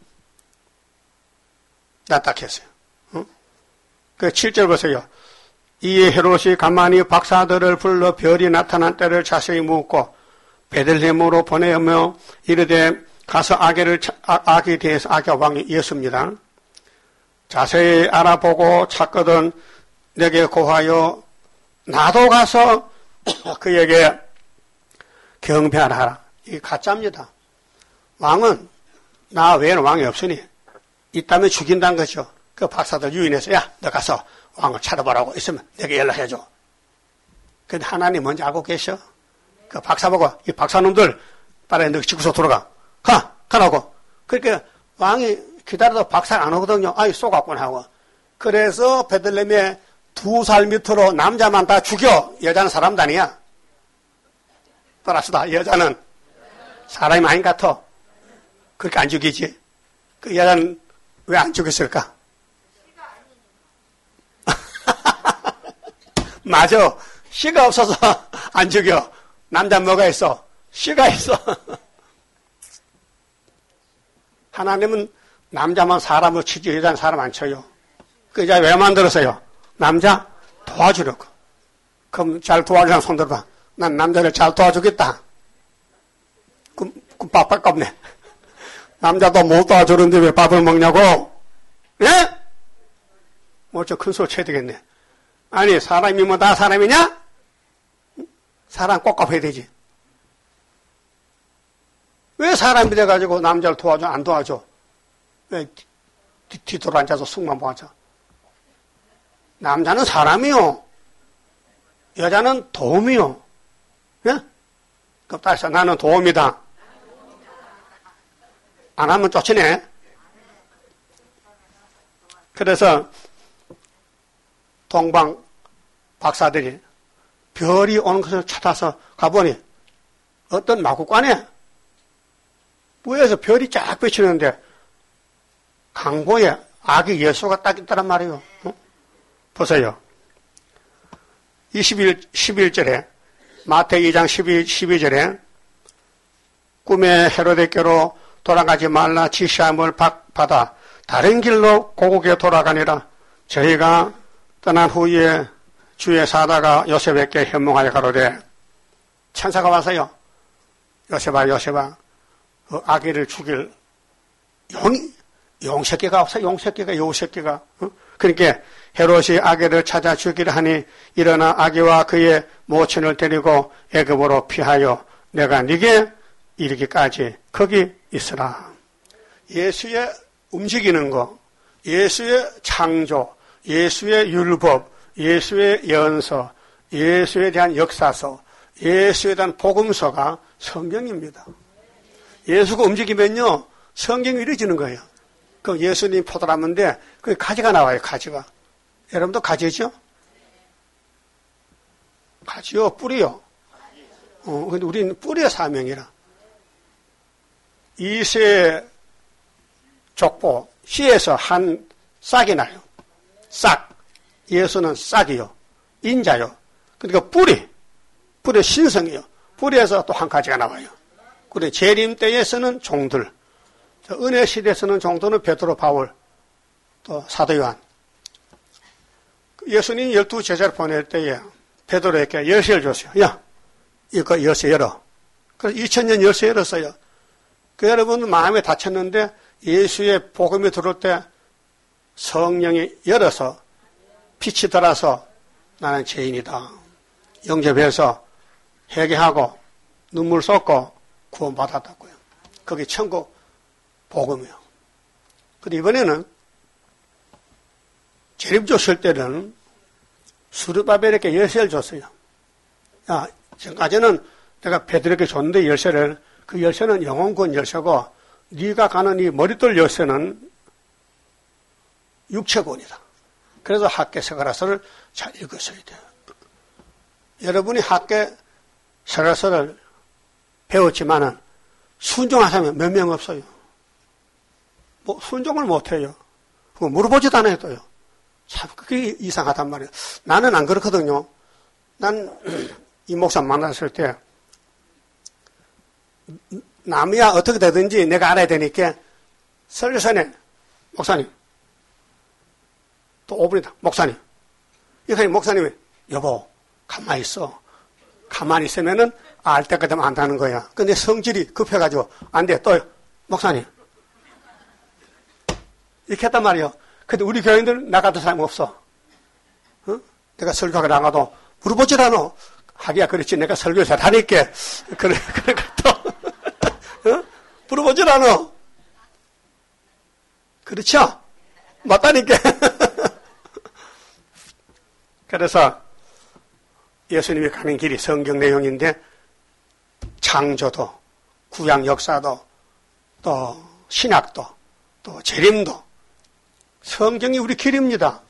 낫딱했어요. 응? 그 칠 절 보세요. 이에 헤롯이 가만히 박사들을 불러 별이 나타난 때를 자세히 묻고 베들레헴으로 보내며 이르되 가서 아기를 아, 아기에 대해서 아기가 왕이 예수입니다. 자세히 알아보고 찾거든 내게 고하여 나도 가서 그에게 경배하라 하라. 이게 가짜입니다. 왕은 나 외에는 왕이 없으니 있다면 죽인다는 거죠. 그 박사들 유인해서 야 너 가서 왕을 찾아보라고 있으면 내게 연락해줘. 근데 하나님 뭔지 알고 계셔? 그 박사 보고 이 박사놈들 빨리 너 집구석 돌아가. 가! 가라고. 그러니까 왕이 기다려도 박사가 안 오거든요. 아이 쏘갔구나 하고. 그래서 베들레헴에 두 살 밑으로 남자만 다 죽여. 여자는 사람도 아니야. 따라서다. 여자는 사람이 아닌 것 같아. 그렇게 안 죽이지. 그 여자는 왜 안 죽였을까? 맞아. 씨가 없어서 안 죽여. 남자 뭐가 있어? 씨가 있어. 하나님은 남자만 사람을 치지 여자는 사람 안 쳐요. 그 여자 왜 만들었어요? 남자 도와주려고. 그럼 잘 도와주는 손 들어봐. 난 남자를 잘 도와주겠다. 그럼, 그럼 밥밖에 없네. 남자도 못 도와주는데 왜 밥을 먹냐고? 예? 뭐 저 큰 소리 쳐야 되겠네. 아니 사람이면 다 사람이냐? 사람 꽉꽉해야 되지. 왜 사람이 돼가지고 남자를 도와줘? 안 도와줘? 왜 뒤, 뒤돌아 앉아서 숙만 보아줘? 남자는 사람이요. 여자는 도움이요. 예? 그럼 다시 나는 도움이다. 안 하면 쫓이네. 그래서 동방 박사들이 별이 오는 것을 찾아서 가보니 어떤 마구간에 위에서 별이 쫙 비치는데 강보에 아기 예수가 딱 있다란 말이에요. 어? 보세요. 이십일, 십일 절에 마태이 장 십이, 십이 절에 꿈에 헤로데께로 돌아가지 말라 지시함을 받아 다른 길로 고국에 돌아가니라. 저희가 떠난 후에 주의 사다가 요셉에게 현몽하여 가로되 천사가 와서요. 요셉아 요셉아 그 아기를 죽일 용이 용새끼가 없어, 용새끼가, 요새끼가. 어? 그러니까 헤롯이 아기를 찾아 죽이려 하니 일어나 아기와 그의 모친을 데리고 애굽으로 피하여 내가 네게 이르기까지 거기 있으라. 예수의 움직이는 거, 예수의 창조, 예수의 율법, 예수의 연서, 예수에 대한 역사서, 예수에 대한 복음서가 성경입니다. 예수가 움직이면요, 성경이 이루어지는 거예요. 그 예수님 포도나무인데, 그 가지가 나와요, 가지가. 여러분도 가지죠? 가지요, 뿌리요. 어, 근데 우리는 뿌리의 사명이라. 이세 족보, 씨에서 한 싹이 나요. 싹. 예수는 싹이요. 인자요. 그러니까 뿌리. 뿌리의 신성이요. 뿌리에서 또 한 가지가 나와요. 그래, 재림 때에서는 종들. 은혜 시대에서는 종도는 베드로, 바울, 또 사도 요한. 예수님이 열두 제자를 보낼 때에 베드로에게 열쇠를 줬어요. 야, 이거 열쇠 열어. 그래서 이천 년 열쇠 열었어요. 그 여러분 마음에 다쳤는데 예수의 복음이 들어올 때 성령이 열어서 빛이 들어서 나는 죄인이다. 영접해서 회개하고 눈물 쏟고 구원받았다고요. 그게 천국 복음이요. 근데 이번에는 재림 줬을 때는 수르바벨에게 열쇠를 줬어요. 야, 지금까지는 내가 베드로에게 줬는데 열쇠를, 그 열쇠는 영혼권 열쇠고 네가 가는 이 머릿돌 열쇠는 육체권이다. 그래서 학계 서가라서를 잘 읽으셔야 돼요. 여러분이 학계 서가라서를 배웠지만은 순종하시면 몇 명 없어요. 뭐 순종을 못해요. 그거 물어보지도 않아요, 또요. 참 그게 이상하단 말이에요. 나는 안 그렇거든요. 난 이 목사 만났을 때 남이야 어떻게 되든지 내가 알아야 되니까 설교 전에 목사님 또 오 분이다. 목사님 이렇게 목사님이 여보 가만히 있어. 가만히 있으면은 알 때까지 되면 안다는 거야. 근데 성질이 급해가지고 안 돼. 또 목사님 이렇게 했단 말이에요. 근데 우리 교인들은 나가도 사람 없어. 어? 내가 설교하고 나가도 물어보질 않아. 하기야 그렇지. 내가 설교 잘하니까. 그래, 그래, 또. 어? 물어보질 않아. 그렇죠? 맞다니까. 그래서 예수님이 가는 길이 성경 내용인데 창조도, 구약 역사도, 또 신약도, 또 재림도 성경이 우리 길입니다.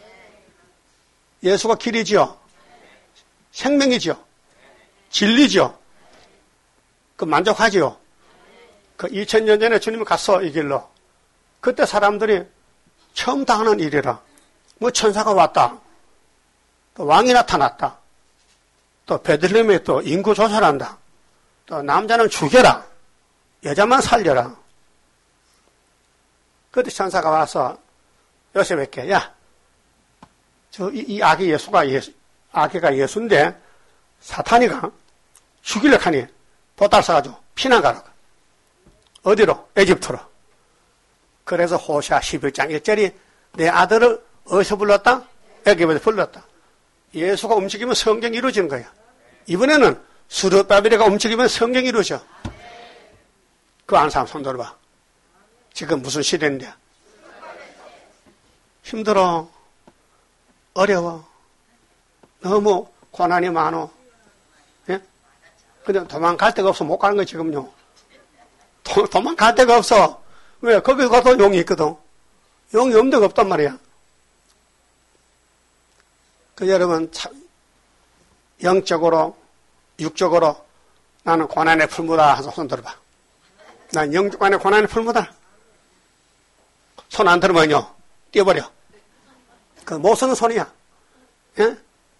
예수가 길이지요. 생명이지요. 진리지요. 그 만족하지요. 그 이천 년 전에 주님이 갔어 이 길로. 그때 사람들이 처음 당하는 일이라. 뭐 천사가 왔다. 또 왕이 나타났다. 또 베들레헴에 또 인구 조사한다. 또 남자는 죽여라. 여자만 살려라. 그때 천사가 와서 요셉에게 야, 저 이 이 아기 예수가 예수, 아기가 예수인데 사탄이가 죽이려 하니 보따리 싸가지고 피난 가라고. 어디로? 에집트로. 그래서 호시아 십일 장 일 절이 내 아들을 어디서 불렀다? 애굽에서 불렀다. 예수가 움직이면 성경이 이루어지는 거야. 이번에는 수르바벨이가 움직이면 성경이 이루어져. 그 아는 사람 손 들어봐. 지금 무슨 시대인데? 힘들어. 어려워. 너무 고난이 많어. 예? 근데 도망갈 데가 없어. 못 가는 거 지금요. 도, 도망갈 데가 없어. 왜? 거기 가도 용이 있거든. 용이 없는 데가 없단 말이야. 그 여러분 참 영적으로 육적으로 나는 고난의 풀무다 해서 손 들어봐. 난 영적 안에 고난의 풀무다. 손 안 들으면요 띄워버려. 그 못 쓰는 손이야. 예?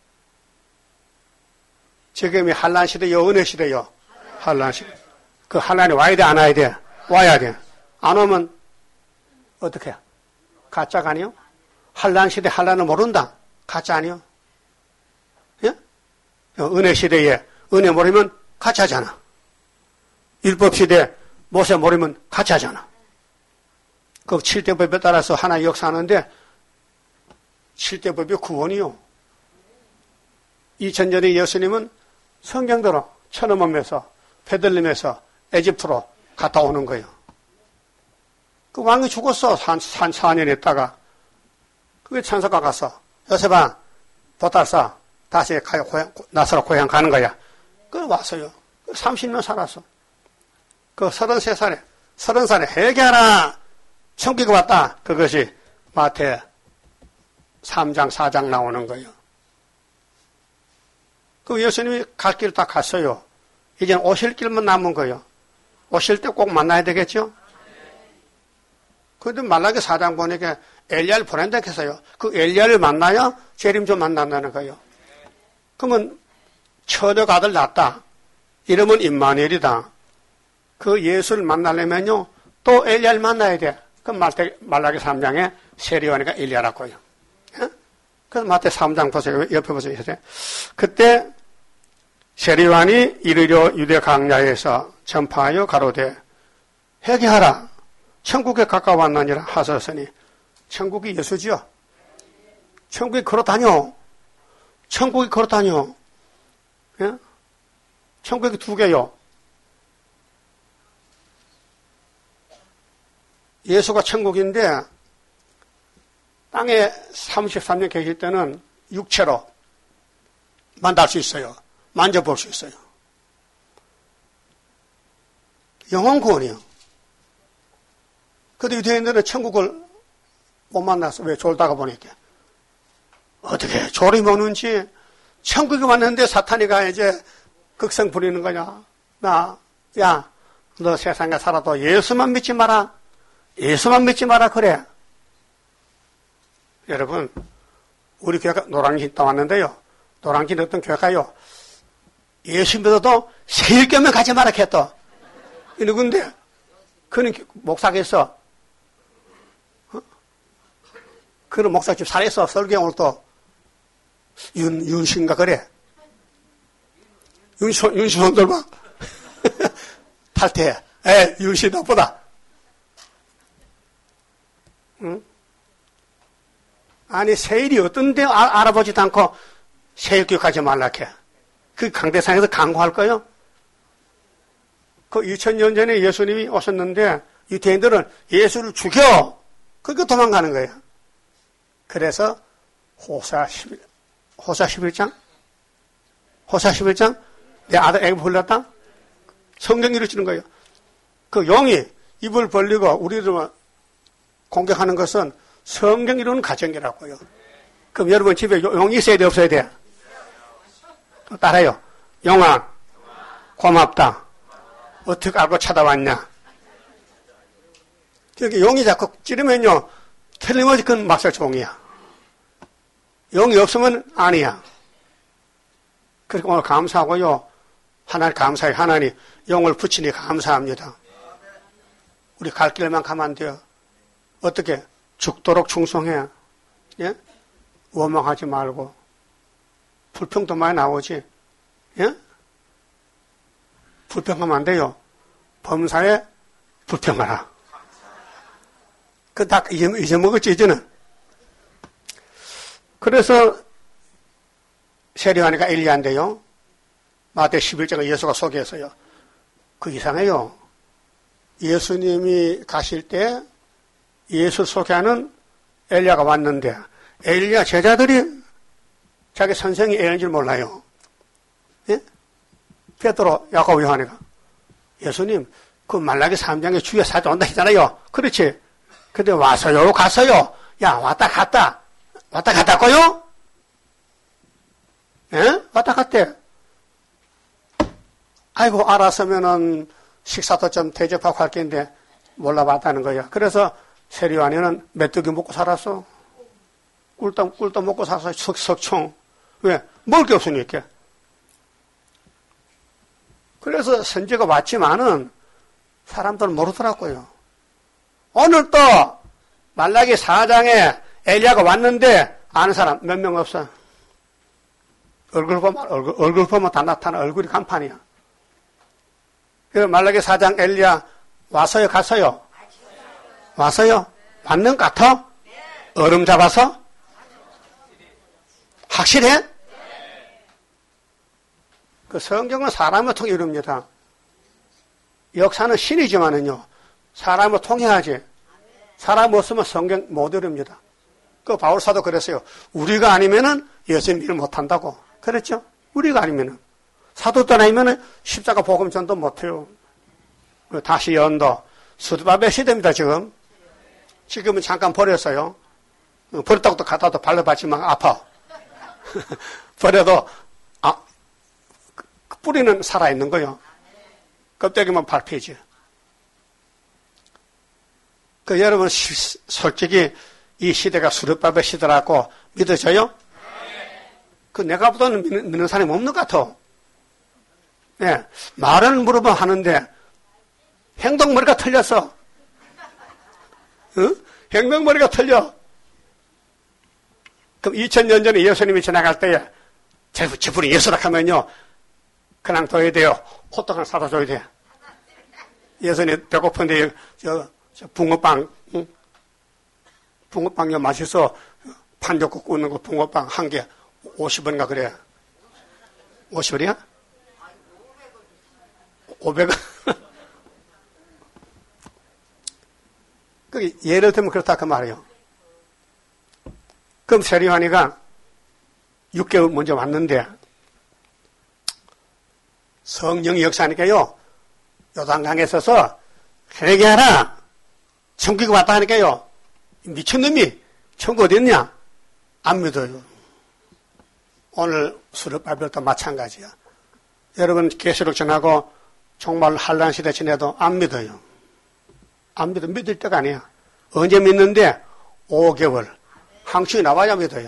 지금이 한란 시대요, 은혜 시대요. 한란 시대. 그 한란이 와야 돼, 안 와야 돼? 와야 돼. 안 오면 어떻게 해? 가짜가 아니요? 한란 시대 한란을 모른다. 가짜 아니요? 예? 은혜 시대에 은혜 모르면 가짜잖아. 율법 시대에 모세 모르면 가짜잖아. 그 칠대 법에 따라서 하나 역사하는데 칠대 법이 구원이요. 이천 년에 예수님은 성경대로 천어멈에서 베들레헴에서 에집트로 갔다 오는 거예요. 그 왕이 죽었어. 한, 한 사 년 있다가. 그게 천사가 가서 요셉아 보따사 다시 가요. 고향, 나사로 고향 가는 거야. 그 왔어요. 삼십 년 살았어. 그 서른세 살에 서른 살에 회개하라. 천국에 왔다. 그것이 마태 삼 장 사 장 나오는 거예요. 그 예수님이 갈 길 다 갔어요. 이제는 오실 길만 남은 거예요. 오실 때 꼭 만나야 되겠죠? 그런데 말라기 사 장 보니까 엘리야를 보낸다 했어요. 그 엘리야를 만나야 재림 좀 만난다는 거예요. 그러면 처녀 아들 낳았다. 이름은 임마누엘이다. 그 예수를 만나려면요. 또 엘리야를 만나야 돼. 그 말라기 삼 장에 세리요한이가 엘리야라고요. 그래서 마태 삼 장 보세요. 옆에 보세요. 그때 세리요한이 이르려 유대 강야에서 전파하여 가로되 회개하라. 천국에 가까웠느니라 하셨으니 천국이 예수지요. 천국이 걸어다녀. 천국이 걸어다녀. 예? 천국이 두 개요. 예수가 천국인데 땅에 삼십삼 년 계실 때는 육체로 만날 수 있어요. 만져볼 수 있어요. 영원 구원이요. 그런데 유대인들은 천국을 못 만났어. 왜? 졸다가 보니까. 어떻게 졸이 먹는지 천국에 왔는데 사탄이가 이제 극성 부리는 거냐. 나, 야, 너 세상에 살아도 예수만 믿지 마라. 예수만 믿지 마라. 그래. 여러분, 우리 교회가 노량진 또 왔는데요. 노량진 어떤 교회가요. 예수 믿어도 세일교면 가지 마라 했다. 이 누군데? 그는 목사겠어. 어? 그는 목사집 살았어. 설교 오늘 또 윤, 윤신가 그래. 윤시, 윤시 손들 봐. 탈퇴해. 에, 윤시 나쁘다. 응? 아니, 세일이 어떤데 아, 알아보지도 않고 세일교육 가지 말라 해. 그 강대상에서 강구할 거요? 그 이천 년 전에 예수님이 오셨는데 유대인들은 예수를 죽여! 그렇게 도망가는 거예요. 그래서 호사 십일, 호사 십일 장? 호사 십일 장? 내 아들 애기 불렀다? 성경이 이루어지는 거예요. 그 용이 입을 벌리고 우리를 공격하는 것은 성경 이루는 가정이라고요. 그럼 여러분 집에 용이 있어야 돼, 없어야 돼? 따라요. 용아, 고맙다. 어떻게 알고 찾아왔냐? 그러니까 용이 자꾸 찌르면요, 틀림없이 그건 막살종이야. 용이 없으면 아니야. 그러니까 오늘 감사하고요. 하나님 감사해. 하나님 용을 붙이니 감사합니다. 우리 갈 길만 가면 안 돼요. 어떻게? 죽도록 충성해. 예? 원망하지 말고. 불평도 많이 나오지. 예? 불평하면 안 돼요. 범사에 불평하라. 그 다 잊어먹었지, 이제는. 그래서 세리요한이가 엘리야인데요. 마태 십일 장에 예수가 소개했어요. 그 이상해요. 예수님이 가실 때 예수 소개하는 엘리야가 왔는데 엘리야 제자들이 자기 선생이 엘리야인 줄 몰라요. 예? 베드로, 야고보, 요한이가 예수님 그 말라기 삼 장에 주에 사자 온다 했잖아요. 그렇지. 근데 와서요 갔어요. 야 왔다 갔다. 왔다 갔다고요? 예? 왔다 갔대. 아이고 알았으면은 식사도 좀 대접하고 할 텐데 몰라봤다는 거야. 그래서 세리요한이는 메뚜기 먹고 살았어. 꿀도, 꿀도 먹고 살았어. 석, 석총. 왜? 먹을 게 없으니까. 그래서 선지가 왔지만은 사람들은 모르더라고요. 오늘 또 말라기 사 장에 엘리야가 왔는데 아는 사람 몇 명 없어. 얼굴 보면, 얼굴, 얼굴 보면 다 나타나. 얼굴이 간판이야. 그래서 말라기 사 장 엘리야 왔어요? 갔어요? 왔어요? 맞는 것 같아? 얼음 잡아서? 확실해? 그 성경은 사람을 통해 이룹니다. 역사는 신이지만은요, 사람을 통해야지. 사람 없으면 성경 못 이룹니다. 그 바울사도 그랬어요. 우리가 아니면은 예수님 일 못한다고. 그랬죠? 우리가 아니면은. 사도들 아니면은 십자가 복음 전도 못해요. 다시 연도. 수두바벨 시대입니다, 지금. 지금은 잠깐 버렸어요. 버렸다고 또 갖다 또 발라봤지만 아파. 버려도, 아, 그 뿌리는 살아있는 거요. 껍데기만 밟히지. 그 여러분, 시, 솔직히 이 시대가 수르바벨 시대라고 믿어져요? 그 내가 보다는 믿는, 믿는 사람이 없는 것 같아. 예, 말은 물어보면 하는데 행동머리가 틀렸어. 응? 행동머리가 틀려. 그럼 이천 년 전에 예수님이 지나갈 때에 저분이 예수라 하면요, 그냥 둬야 돼요. 호떡을 사다 줘야 돼. 예수님 배고픈데 저, 저 붕어빵, 응? 붕어빵이 맛있어. 판젓고 굽는 거 붕어빵 한 개 오십 원인가 그래. 오십 원이야? 오백 원. 그 예를 들면 그렇다 그 말이에요. 그럼 세리와니가 육 개월 먼저 왔는데 성령이 역사하니까요, 요단강에 서서 회개하라, 천국이 왔다 하니까요, 미친놈이 천국 어디 있냐? 안 믿어요. 오늘 수르바벨도 마찬가지야. 여러분 계시록 전하고 정말 한란 시대 지내도 안 믿어요. 안 믿어. 믿을 때가 아니야. 언제 믿는데? 오 개월. 항축이 나와야 믿어요.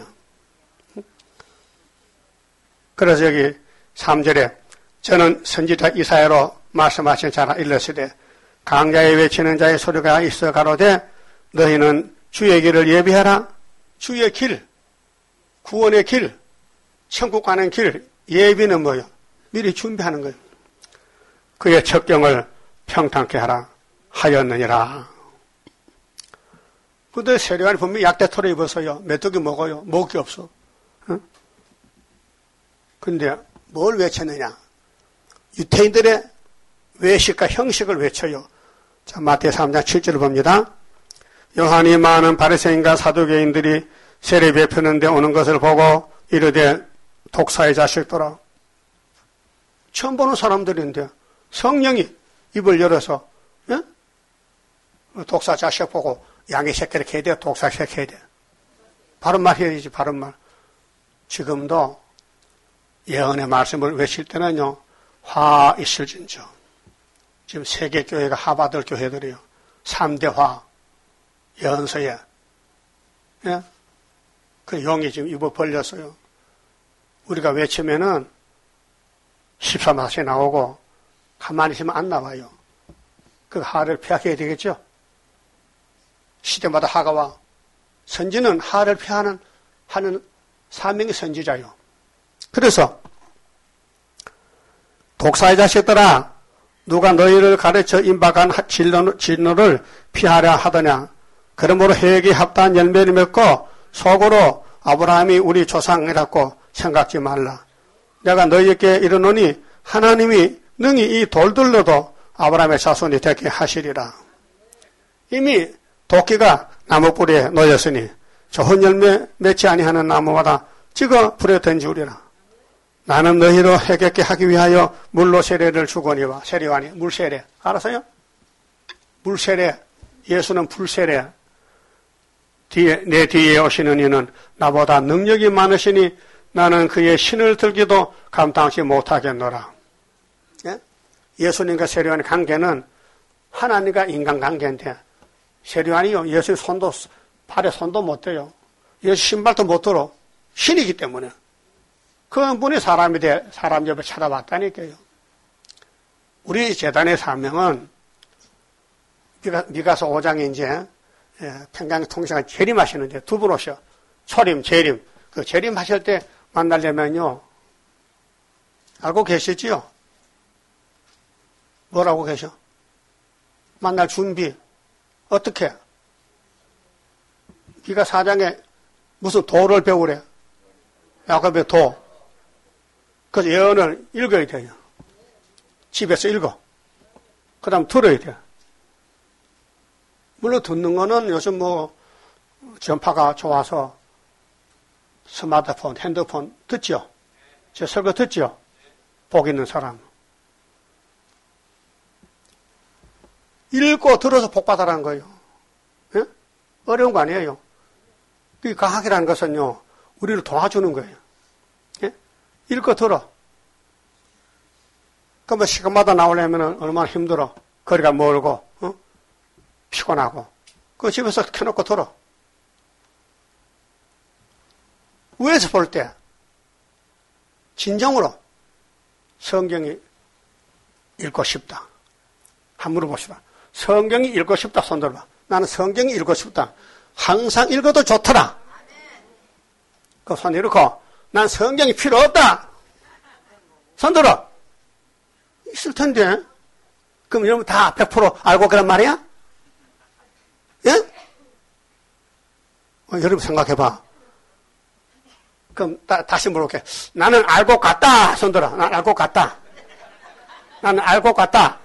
그래서 여기 삼 절에 저는 선지자 이사야로 말씀하신 자라 일렀으되 강자에 외치는 자의 소리가 있어 가로되 너희는 주의 길을 예비하라. 주의 길, 구원의 길, 천국 가는 길, 예비는 뭐요? 미리 준비하는 거예요. 그의 첩경을 평탄케 하라 하였느니라. 근데 세례관이 분명히 약대토를 입어서요, 메뚜기 먹어요. 먹을 게 없어. 응? 근데 뭘 외쳤느냐? 유태인들의 외식과 형식을 외쳐요. 자, 마태 삼 장 칠 절을 봅니다. 요한이 많은 바리새인과 사두개인들이 세례 베푸는 데 오는 것을 보고 이르되 독사의 자식들아. 처음 보는 사람들인데 성령이 입을 열어서, 예? 독사 자식 보고 양의 새끼를 해야 돼, 독사 새끼 해야 돼. 바른 말 해야 되지, 바른 말. 지금도 예언의 말씀을 외칠 때는요, 화 있을진저. 지금 세계 교회가 하바들 교회들이요. 삼 대 화, 예언서에. 예? 그 용이 지금 입을 벌렸어요. 우리가 외치면은 십삼 마시 나오고, 가만히 있으면 안 나와요. 그 하를 피하게 되겠죠? 시대마다 하가 와. 선지는 하를 피하는, 하는 사명의 선지자요. 그래서, 독사의 자식들아, 누가 너희를 가르쳐 임박한 진로, 진로를 피하려 하더냐. 그러므로 해에게 합당한 열매를 맺고, 속으로 아브라함이 우리 조상이라고 생각지 말라. 내가 너희에게 이르노니, 하나님이 능히 이 돌들로도 아브라함의 자손이 되게 하시리라. 이미 도끼가 나무 뿌리에 놓였으니 좋은 열매 맺지 아니하는 나무마다 찍어 불에 던지우리라. 나는 너희로 해결케 하기 위하여 물로 세례를 주거니와. 세례와니 물세례 알았어요? 물세례. 예수는 불세례. 뒤에, 내 뒤에 오시는 이는 나보다 능력이 많으시니 나는 그의 신을 들기도 감당하지 못하겠노라. 예? 예수님과 세례와의 관계는 하나님과 인간 관계인데, 세례와니요, 예수 손도, 발에 손도 못 대요. 예수 신발도 못 들어. 신이기 때문에. 그 분이 사람이 돼, 사람 옆에 찾아왔다니까요. 우리 재단의 사명은, 미가, 미가서 오 장에 이제, 예, 평강 통신을 재림하시는데 두 분 오셔. 초림, 재림. 그 재림하실 때 만나려면요, 알고 계시지요? 뭐라고 계셔? 만날 준비. 어떻게? 기가 사 장에 무슨 도를 배우래. 야곱의 도. 그래서 예언을 읽어야 돼요. 집에서 읽어. 그 다음 들어야 돼요. 물론 듣는 거는 요즘 뭐 전파가 좋아서 스마트폰, 핸드폰 듣죠? 제 설교 듣죠? 복 있는 사람. 읽고 들어서 복 받아라는 거예요. 예? 어려운 거 아니에요. 이 과학이라는 것은요, 우리를 도와주는 거예요. 예? 읽고 들어. 그러면 시간마다 나오려면 얼마나 힘들어. 거리가 멀고, 어? 피곤하고. 그 집에서 켜놓고 들어. 위에서 볼 때, 진정으로 성경이 읽고 싶다. 한번 물어봅시다. 성경이 읽고 싶다. 손 들어봐. 나는 성경이 읽고 싶다. 항상 읽어도 좋더라. 그 손 이렇고, 난 성경이 필요 없다. 손 들어. 있을 텐데. 그럼 여러분 다 백 퍼센트 알고 그란 말이야? 예? 어, 여러분 생각해봐. 그럼 다, 다시 물어볼게. 나는 알고 갔다. 손 들어. 난 알고 갔다. 나는 알고 갔다.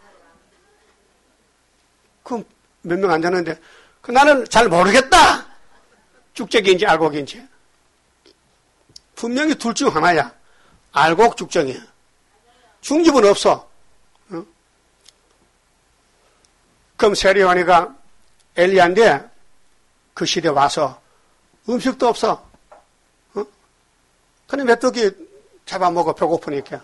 그럼 몇 명 안 되는데. 그 나는 잘 모르겠다. 죽적인지 알곡인지. 분명히 둘 중 하나야. 알곡 죽적이야. 중집은 없어. 어? 그럼 세리요한이가 엘리야인데 그 시대에 와서 음식도 없어. 어? 그냥 메뚜기 잡아먹어. 배고프니까.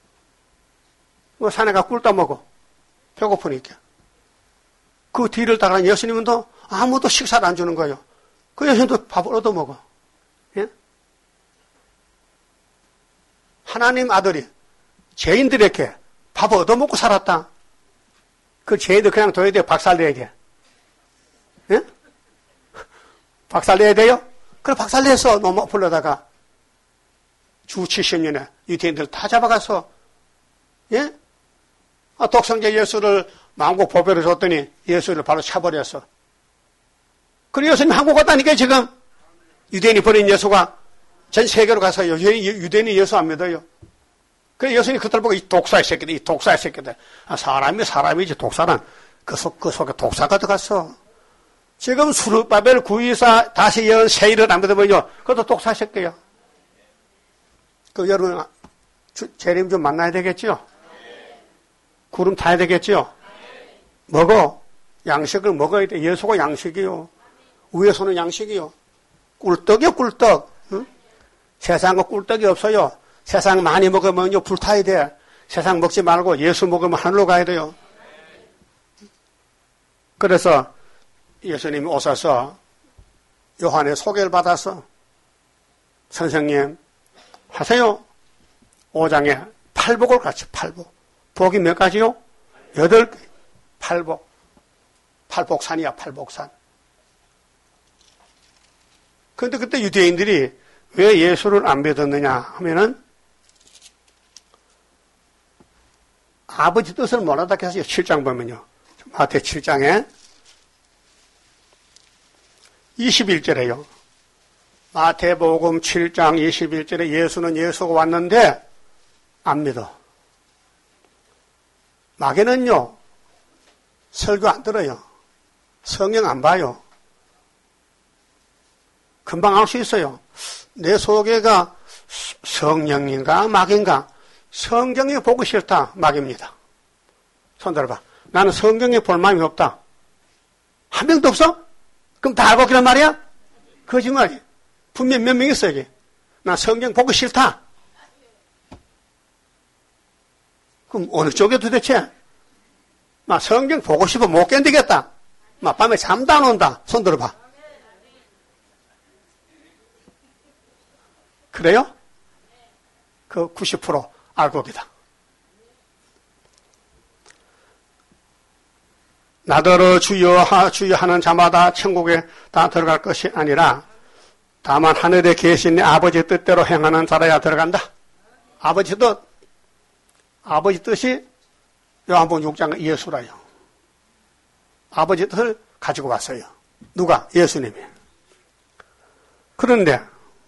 뭐 산에 가 꿀 따먹어. 배고프니까. 그 뒤를 따라간 예수님은 또 아무도 식사를 안 주는 거예요. 그 예수님도 밥을 얻어먹어. 예? 하나님 아들이 죄인들에게 밥을 얻어먹고 살았다. 그 죄인들 그냥 둬야 돼요? 박살내야 돼? 예? 박살내야 돼요? 그래 박살내서 너무 불러다가 주 칠십 년에 유대인들 다 잡아가서 예? 아, 독생자 예수를 만국 보배로 줬더니 예수를 바로 차버렸어. 그리고 예수님 한국 갔다니까 지금. 유대인이 버린 예수가 전 세계로 가서 유대인이 예수 안 믿어요. 그래서 예수님이 그들 보고 이 독사의 새끼들, 이 독사의 새끼들. 아, 사람이 사람이지 독사는 그, 속, 그 속에 독사가 들어갔어. 지금 수르바벨 구이사 다시 예언 세일을 안 믿어보죠. 그것도 독사의 새끼야. 그 여러분 재림 좀 만나야 되겠죠? 구름 타야 되겠죠? 먹어. 양식을 먹어야 돼. 예수가 양식이요. 위에서는 양식이요. 꿀떡이요, 꿀떡. 응? 세상은 꿀떡이 없어요. 세상 많이 먹으면요, 불타야 돼. 세상 먹지 말고 예수 먹으면 하늘로 가야 돼요. 그래서 예수님이 오셔서 요한의 소개를 받아서 선생님, 하세요. 오 장에 팔복을 같이 팔복. 복이 몇 가지요? 여덟 개. 팔복. 팔복산이야, 팔복산. 그런데 그때 유대인들이 왜 예수를 안 믿었느냐 하면은 아버지 뜻을 몰랐다 해서 칠 장 보면요. 마태 칠 장에 이십일 절에요. 마태복음 칠 장 이십일 절에 예수는 예수가 왔는데 안 믿어. 마귀는요, 설교 안 들어요. 성경 안 봐요. 금방 알 수 있어요. 내 소개가 성령인가 마귀인가? 성경이 보고 싫다. 마귀입니다. 손 들어봐. 나는 성경에 볼 마음이 없다. 한 명도 없어? 그럼 다 알고 있란 말이야? 거짓말이야. 분명 몇 명 있어, 이게. 나 성경 보고 싫다. 그럼 어느 쪽에 도대체? 나 성경 보고 싶어 못 견디겠다. 막 밤에 잠도 안 온다. 손 들어봐. 그래요? 그 구십 퍼센트 알곡이다. 나더러 주여 하 주여 하는 자마다 천국에 다 들어갈 것이 아니라 다만 하늘에 계신 아버지 뜻대로 행하는 자라야 들어간다. 아버지 뜻, 아버지 뜻이 요한복음 육 장 예수라요. 아버지 뜻을 가지고 왔어요. 누가? 예수님이. 그런데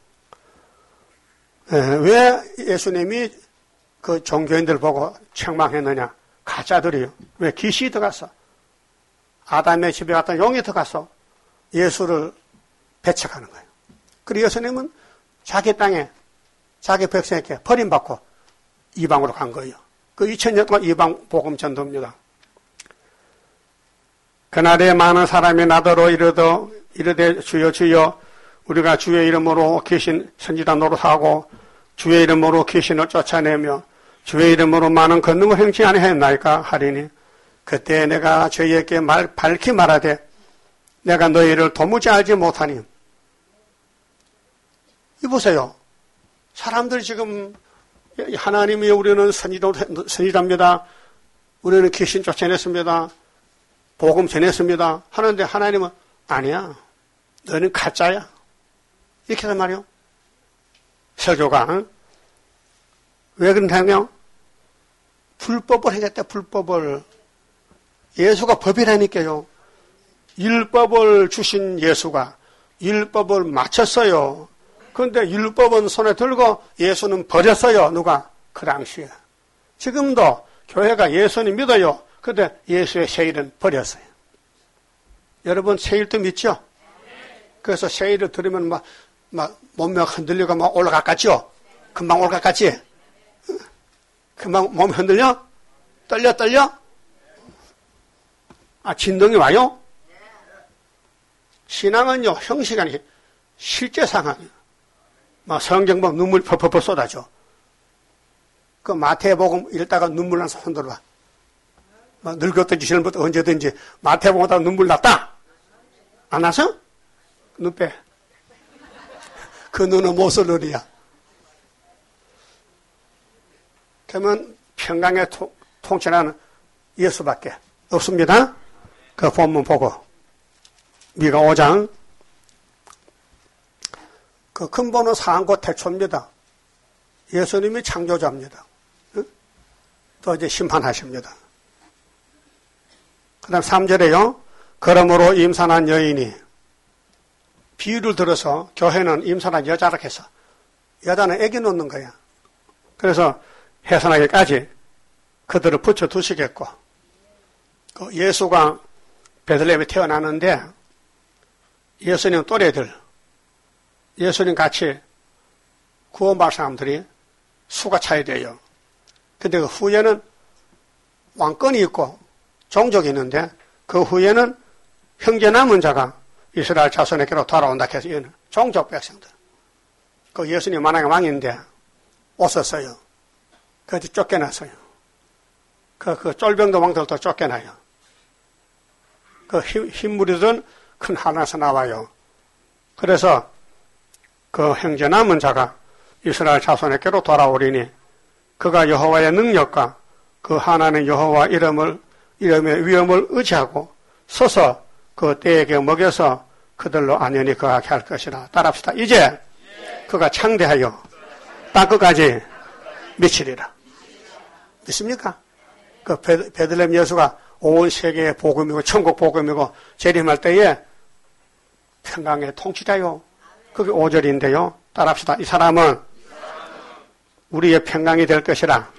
왜 예수님이 그 종교인들 보고 책망했느냐? 가짜들이요. 왜? 귀신이 들어갔어. 아담의 집에 갔던 용이 들어가서 예수를 배척하는 거예요. 그리고 예수님은 자기 땅에 자기 백성에게 버림받고 이방으로 간 거예요. 그 이천 년 동안 이방 복음 전도입니다. 그날에 많은 사람이 나더러 이르더 이르되 주여 주여 우리가 주의 이름으로 귀신 선지자 노릇하고 주의 이름으로 귀신을 쫓아내며 주의 이름으로 많은 권능을 행치 아니하였나이까 하리니 그때 내가 저희에게 말, 밝히 말하되 내가 너희를 도무지 알지 못하니. 이 보세요. 사람들 지금 하나님이 우리는 선지자, 선지자입니다. 우리는 귀신 쫓아냈습니다. 복음 전했습니다. 하는데 하나님은 아니야. 너는 가짜야. 이렇게 하단 말이요. 설교가. 응? 왜 그런다며? 불법을 행했대, 불법을. 예수가 법이라니까요. 율법을 주신 예수가 율법을 마쳤어요. 그런데 율법은 손에 들고 예수는 버렸어요. 누가? 그 당시에. 지금도 교회가 예수님 믿어요. 그런데 예수의 세일은 버렸어요. 여러분 세일도 믿죠? 그래서 세일을 들으면 막, 막 몸이 흔들리고 막 올라갈 것 같죠? 금방 올라갈 것 같지? 금방 몸이 흔들려? 떨려 떨려? 아, 진동이 와요? 신앙은요, 형식이 아니에요. 실제 상황이에요. 막 성경 보면 눈물 펄펄펄 쏟아져. 그 마태복음 읽다가 눈물 나서 손 들어봐. 막 늙었든지 젊었든지 언제든지 마태복음 하다가 눈물 났다? 안 나서? 눈 빼. 그 눈은 못쓸 눈이야. 그러면 평강에 통치하는 예수밖에 없습니다. 그 본문 보고 미가 오 장 그 근본은 상고 태초입니다. 예수님이 창조자입니다. 또 이제 심판하십니다. 그 다음 삼 절에요. 그러므로 임산한 여인이 비유를 들어서 교회는 임산한 여자라 해서 여자는 애기 놓는 거야. 그래서 해산하기까지 그들을 붙여두시겠고 그 예수가 베들레헴에 태어나는데 예수님 또래들 예수님 같이 구원받은 사람들이 수가 차야 돼요. 근데 그 후에는 왕권이 있고 종족이 있는데 그 후에는 형제 남은 자가 이스라엘 자손에게로 돌아온다 해서 이는 종족 백성들. 그 예수님 만약에 왕인데 없었어요. 그래서 쫓겨났어요. 그, 그 쫄병도 왕들도 쫓겨나요. 그 힘, 흰무리들은 큰 하나에서 나와요. 그래서 그 형제 남은 자가 이스라엘 자손에게로 돌아오리니 그가 여호와의 능력과 그 하나님 여호와 이름을 이름의 위엄을 의지하고 서서 그 때에게 먹여서 그들로 안연히 거하게 할 것이라. 따라합시다. 이제 그가 창대하여 땅끝까지 미치리라. 믿습니까? 그 베들레헴 예수가 온 세계의 복음이고 천국 복음이고 재림할 때에 평강의 통치자요. 그게 오 절인데요. 따라합시다. 이 사람은 우리의 평강이 될 것이라.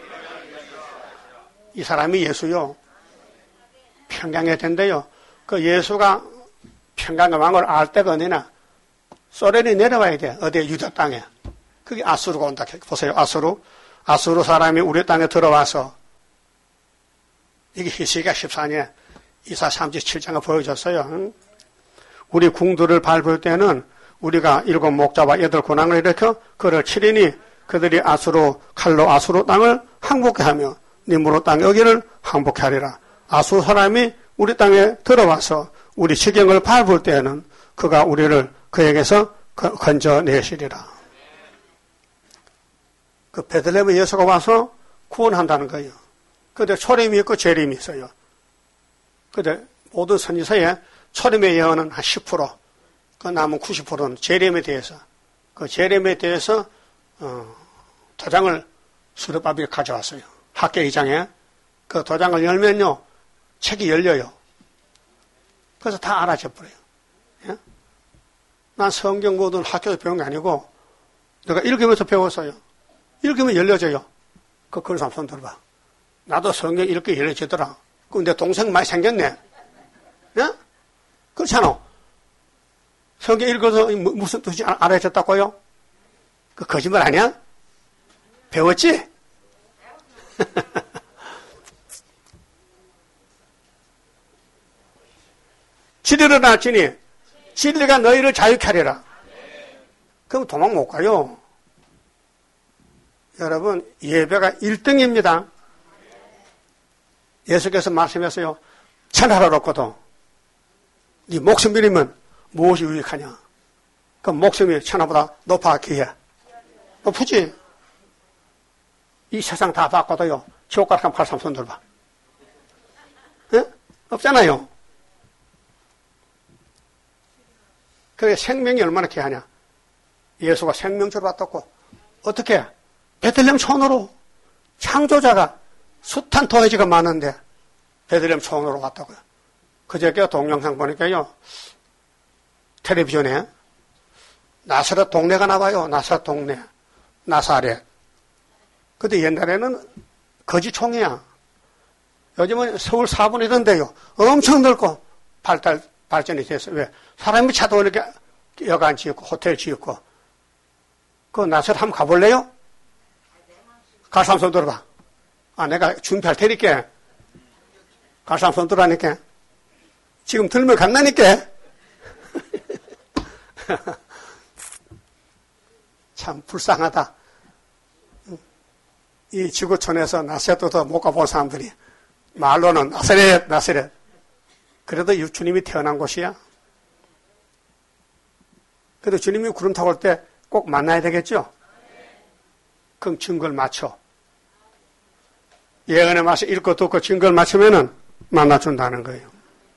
이 사람이 예수요. 평강이 된대요. 그 예수가 평강의 왕을 알 때가 어디나 소련이 내려와야 돼. 어디에? 유다 땅에. 그게 아수르가 온다. 보세요. 아수르. 아수르 사람이 우리 땅에 들어와서 이게 히스기야 십사 년 이사 삼십칠 장을 보여줬어요. 응? 우리 궁들을 밟을 때는 우리가 일곱 목자와 여덟 군왕을 일으켜 그를 치리니 그들이 아수르 칼로 아수르 땅을 항복케 하며 니무로 땅 여기를 항복케 하리라. 아수르 사람이 우리 땅에 들어와서 우리 지경을 밟을 때에는 그가 우리를 그에게서 건져내시리라. 그 베들레헴에 예수가 와서 구원한다는 거예요. 근데 초림이 있고 재림이 있어요. 근데 모든 선지서에 초림의 예언은 한 십 퍼센트, 그 남은 구십 퍼센트는 재림에 대해서, 그 재림에 대해서, 어, 도장을 수르바벨이 가져왔어요. 학계 이 장에. 그 도장을 열면요, 책이 열려요. 그래서 다 알아져 버려요. 예? 난 성경 모든 학교에서 배운 게 아니고 내가 읽으면서 배웠어요. 읽으면 열려져요. 그 그런 사람 손 들어봐. 나도 성경 읽기 열려지더라. 그럼 내 동생 많이 생겼네. 예? 그렇잖아. 성경 읽어서 무슨 뜻이 알아졌다고요? 그 거짓말 아니야? 배웠지? 진리를 알지니 진리가 너희를 자유케 하리라. 그럼 도망 못 가요. 여러분, 예배가 일 등입니다. 예수께서 말씀했어요. 천하를 얻고도 네 목숨 잃으면 무엇이 유익하냐? 그 목숨이 천하보다 높아 기해. 높지? 이 세상 다 바꿔도요. 지옥 가락한 팔 삼손 들봐. 예? 없잖아요. 그게 생명이 얼마나 귀하냐. 예수가 생명줄 왔다고. 어떻게? 베들레헴 촌으로 창조자가 숱한 토해지가 많은데 베들레헴 촌으로 왔다고요. 그저께 동영상 보니까요. 텔레비전에 나사렛 동네가 나와요. 나사렛 동네. 나사렛. 근데 옛날에는 거지총이야. 요즘은 서울 사 분이던데요. 엄청 넓고 발달, 발전이 됐어요. 왜? 사람이 차도 이렇게 여관 지었고, 호텔 지었고. 그 나사렛 한번 가볼래요? 가서 한번 손 들어봐. 아, 내가 준비할 테니까. 가서 한번 손 들어라니까. 지금 들면 간다니까. 참 불쌍하다. 이 지구촌에서 나사렛도 못 가본 사람들이 말로는 나사렛, 나사렛. 그래도 주님이 태어난 곳이야. 그래도 주님이 구름 타고 올 때 꼭 만나야 되겠죠? 그럼 증거를 맞춰. 예언의 말씀 읽고 듣고 증거를 맞추면은 만나준다는 거예요.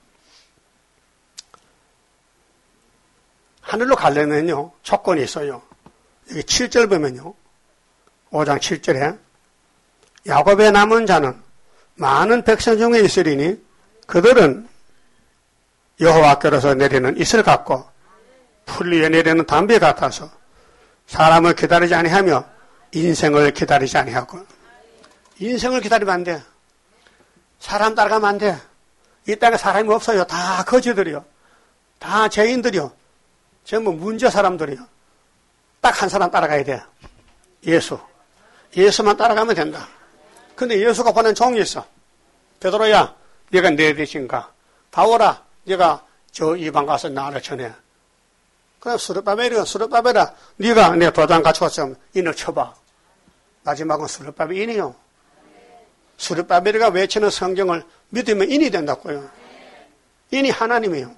하늘로 가려면요, 조건이 있어요. 여기 칠 절 보면요, 오 장 칠 절에 야곱의 남은 자는 많은 백성 중에 있으리니 그들은 여호와께로서 내리는 이슬 같고 풀 위에 내리는 담비 같아서 사람을 기다리지 아니하며 인생을 기다리지 아니하고. 인생을 기다리면 안 돼. 사람 따라가면 안 돼. 이 땅에 사람이 없어요. 다 거지들이요. 다 죄인들이요. 전부 문제 사람들이요. 딱 한 사람 따라가야 돼. 예수. 예수만 따라가면 된다. 근데 예수가 보낸 종이 있어. 베드로야, 네가 내 대신가? 바오라, 네가 저 이방 가서 나를 전해. 그럼 스룹바벨이가 스룹바벨아, 네가 내 도장 갖추었으면 인을 쳐봐. 마지막은 스룹바벨 인이요. 스룹바벨이가 외치는 성경을 믿으면 인이 된다고요. 인이 하나님이요.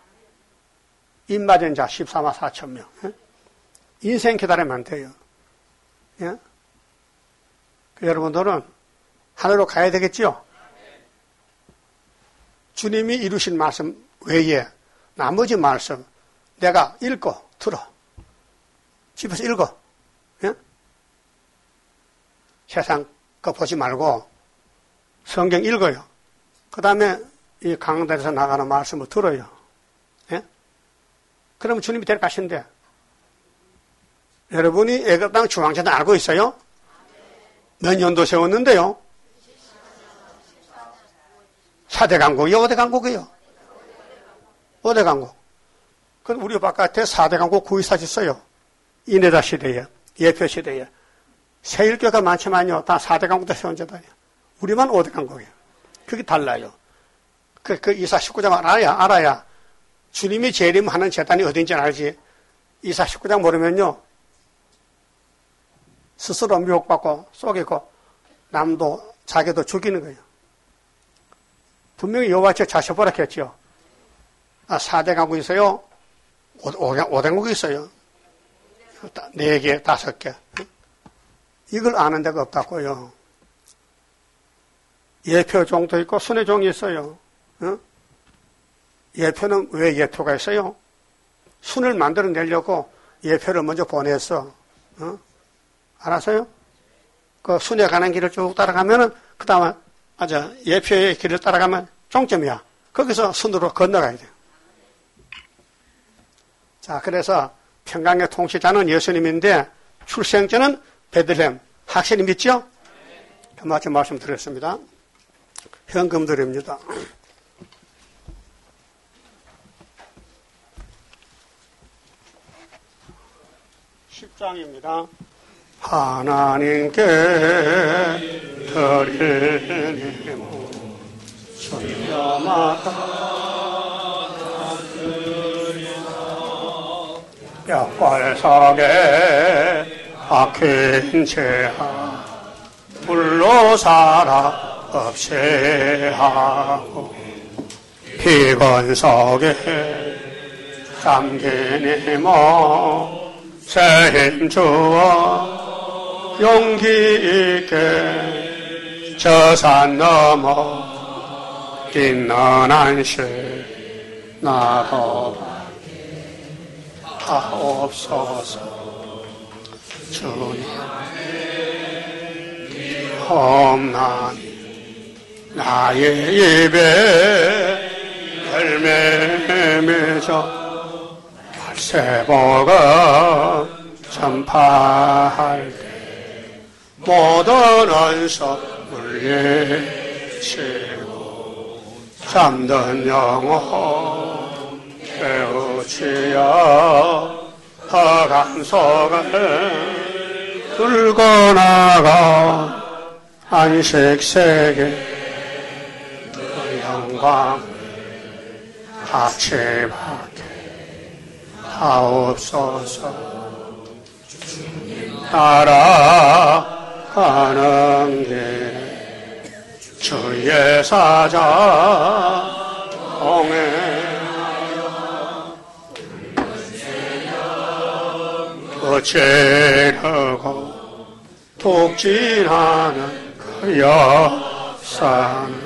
인 맞은 자 십사만 사천 명. 인생 기다리면 안 돼요. 예? 여러분들은 하늘로 가야 되겠죠? 주님이 이루신 말씀 외에 나머지 말씀 내가 읽고 들어. 집에서 읽어. 예? 세상 거 보지 말고 성경 읽어요. 그 다음에 이 강단에서 나가는 말씀을 들어요. 예? 그러면 주님이 데려가신대. 여러분이 애굽 땅 중앙제단 알고 있어요? 몇 년도 세웠는데요? 사 대 강국이요? 오 대 강국이요? 오 대 강국. 그럼 우리 바깥에 사 대 강국 구이사 있어요. 이네다 시대에, 예표 시대에. 세일교가 많지만요, 다 사 대 강국도 세운 제단이에요. 우리만 오 대 강국이에요. 그게 달라요. 그, 그 이사 십구 장 알아야, 알아야 주님이 재림하는 제단이 어딘지 알지. 이사 십구 장 모르면요, 스스로 미혹받고 속이고 남도 자기도 죽이는 거예요. 분명히 여호와 저 자셔보라 했죠. 아, 사 대 강국이 있어요. 오 대 강국이 있어요. 네 개, 다섯 개. 이걸 아는 데가 없다고요. 예표종도 있고 순회종이 있어요. 어? 예표는 왜 예표가 있어요? 순을 만들어내려고 예표를 먼저 보냈어. 어? 알았어요? 그 순회 가는 길을 쭉 따라가면은, 그 다음에, 맞아, 예표의 길을 따라가면 종점이야. 거기서 순으로 건너가야 돼. 자, 그래서 평강의 통치자는 예수님인데 출생지는 베들레헴. 확실히 믿죠? 그만큼 말씀드렸습니다. 현금 드립니다. 십 장입니다. 하나님께 드리는 주여마다 뼈골석에 박힌 죄하 불로 살아 없이 하고 피건석에 잠긴 몸 새 힘 주어 용기 있게 저 산 넘어 뛴는 안식 나도 하옵소서. 주님 험나니 나의 입에 열매 맺어 세보가 전파할 때 모든 언석 물리치고 잠든 영혼 깨우치어 허감 속을 들고 나가 안식세계 그 영광을 같이 받게 하옵소서. 따라가는 길 주의 사자 동행하여 거칠고 독진하는 그 역사는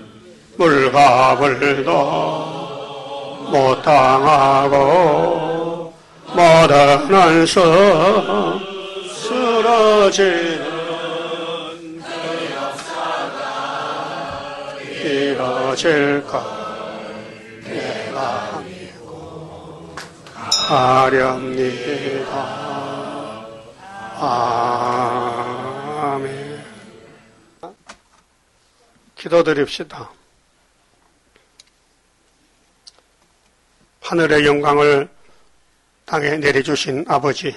물가불도 못 당하고 모든 안서 쓰러지는 그 역사가 이뤄질까 내가 믿고 하렵니다. 아멘. 기도드립시다. 하늘의 영광을 땅에 내려주신 아버지,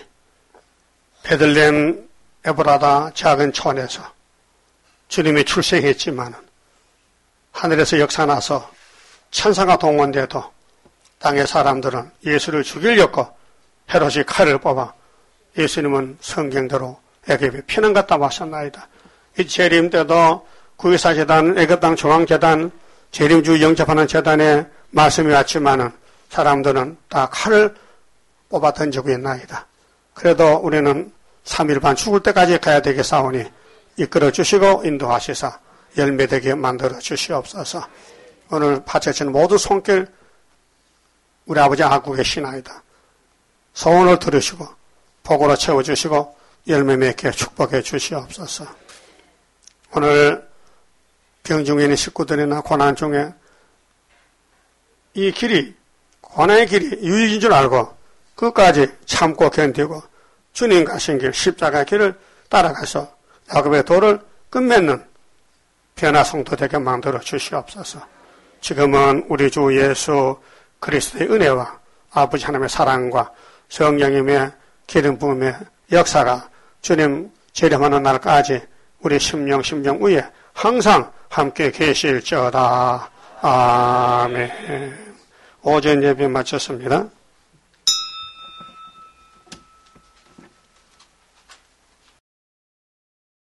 베들레헴 에브라다 작은 촌에서 주님이 출생했지만 하늘에서 역사나서 천사가 동원돼도 땅의 사람들은 예수를 죽이려고 헤롯이 칼을 뽑아 예수님은 성경대로 애굽에 피난 갔다 마셨나이다. 이 재림 때도 구이사 재단, 애굽 땅 중앙 재단, 재림주 영접하는 재단에 말씀이 왔지만은 사람들은 다 칼을 뽑아 던지고 있나이다. 그래도 우리는 삼 일 반 죽을 때까지 가야 되겠사오니 이끌어 주시고 인도하시사 열매되게 만들어 주시옵소서. 오늘 바쳐진 모든 손길 우리 아버지 안고 계시나이다. 소원을 들으시고 복으로 채워주시고 열매 맺게 축복해 주시옵소서. 오늘 병 중에 있는 식구들이나 고난 중에 이 길이 고난의 길이 유익인 줄 알고 끝까지 참고 견디고 주님 가신 길 십자가 길을 따라가서 야곱의 도를 끝맺는 변화 성도 되게 만들어 주시옵소서. 지금은 우리 주 예수 그리스도의 은혜와 아버지 하나님의 사랑과 성령님의 기름 부음의 역사가 주님 재림하는 날까지 우리 심령 심령 위에 항상 함께 계실지어다. 아멘. 오전 예배 마쳤습니다.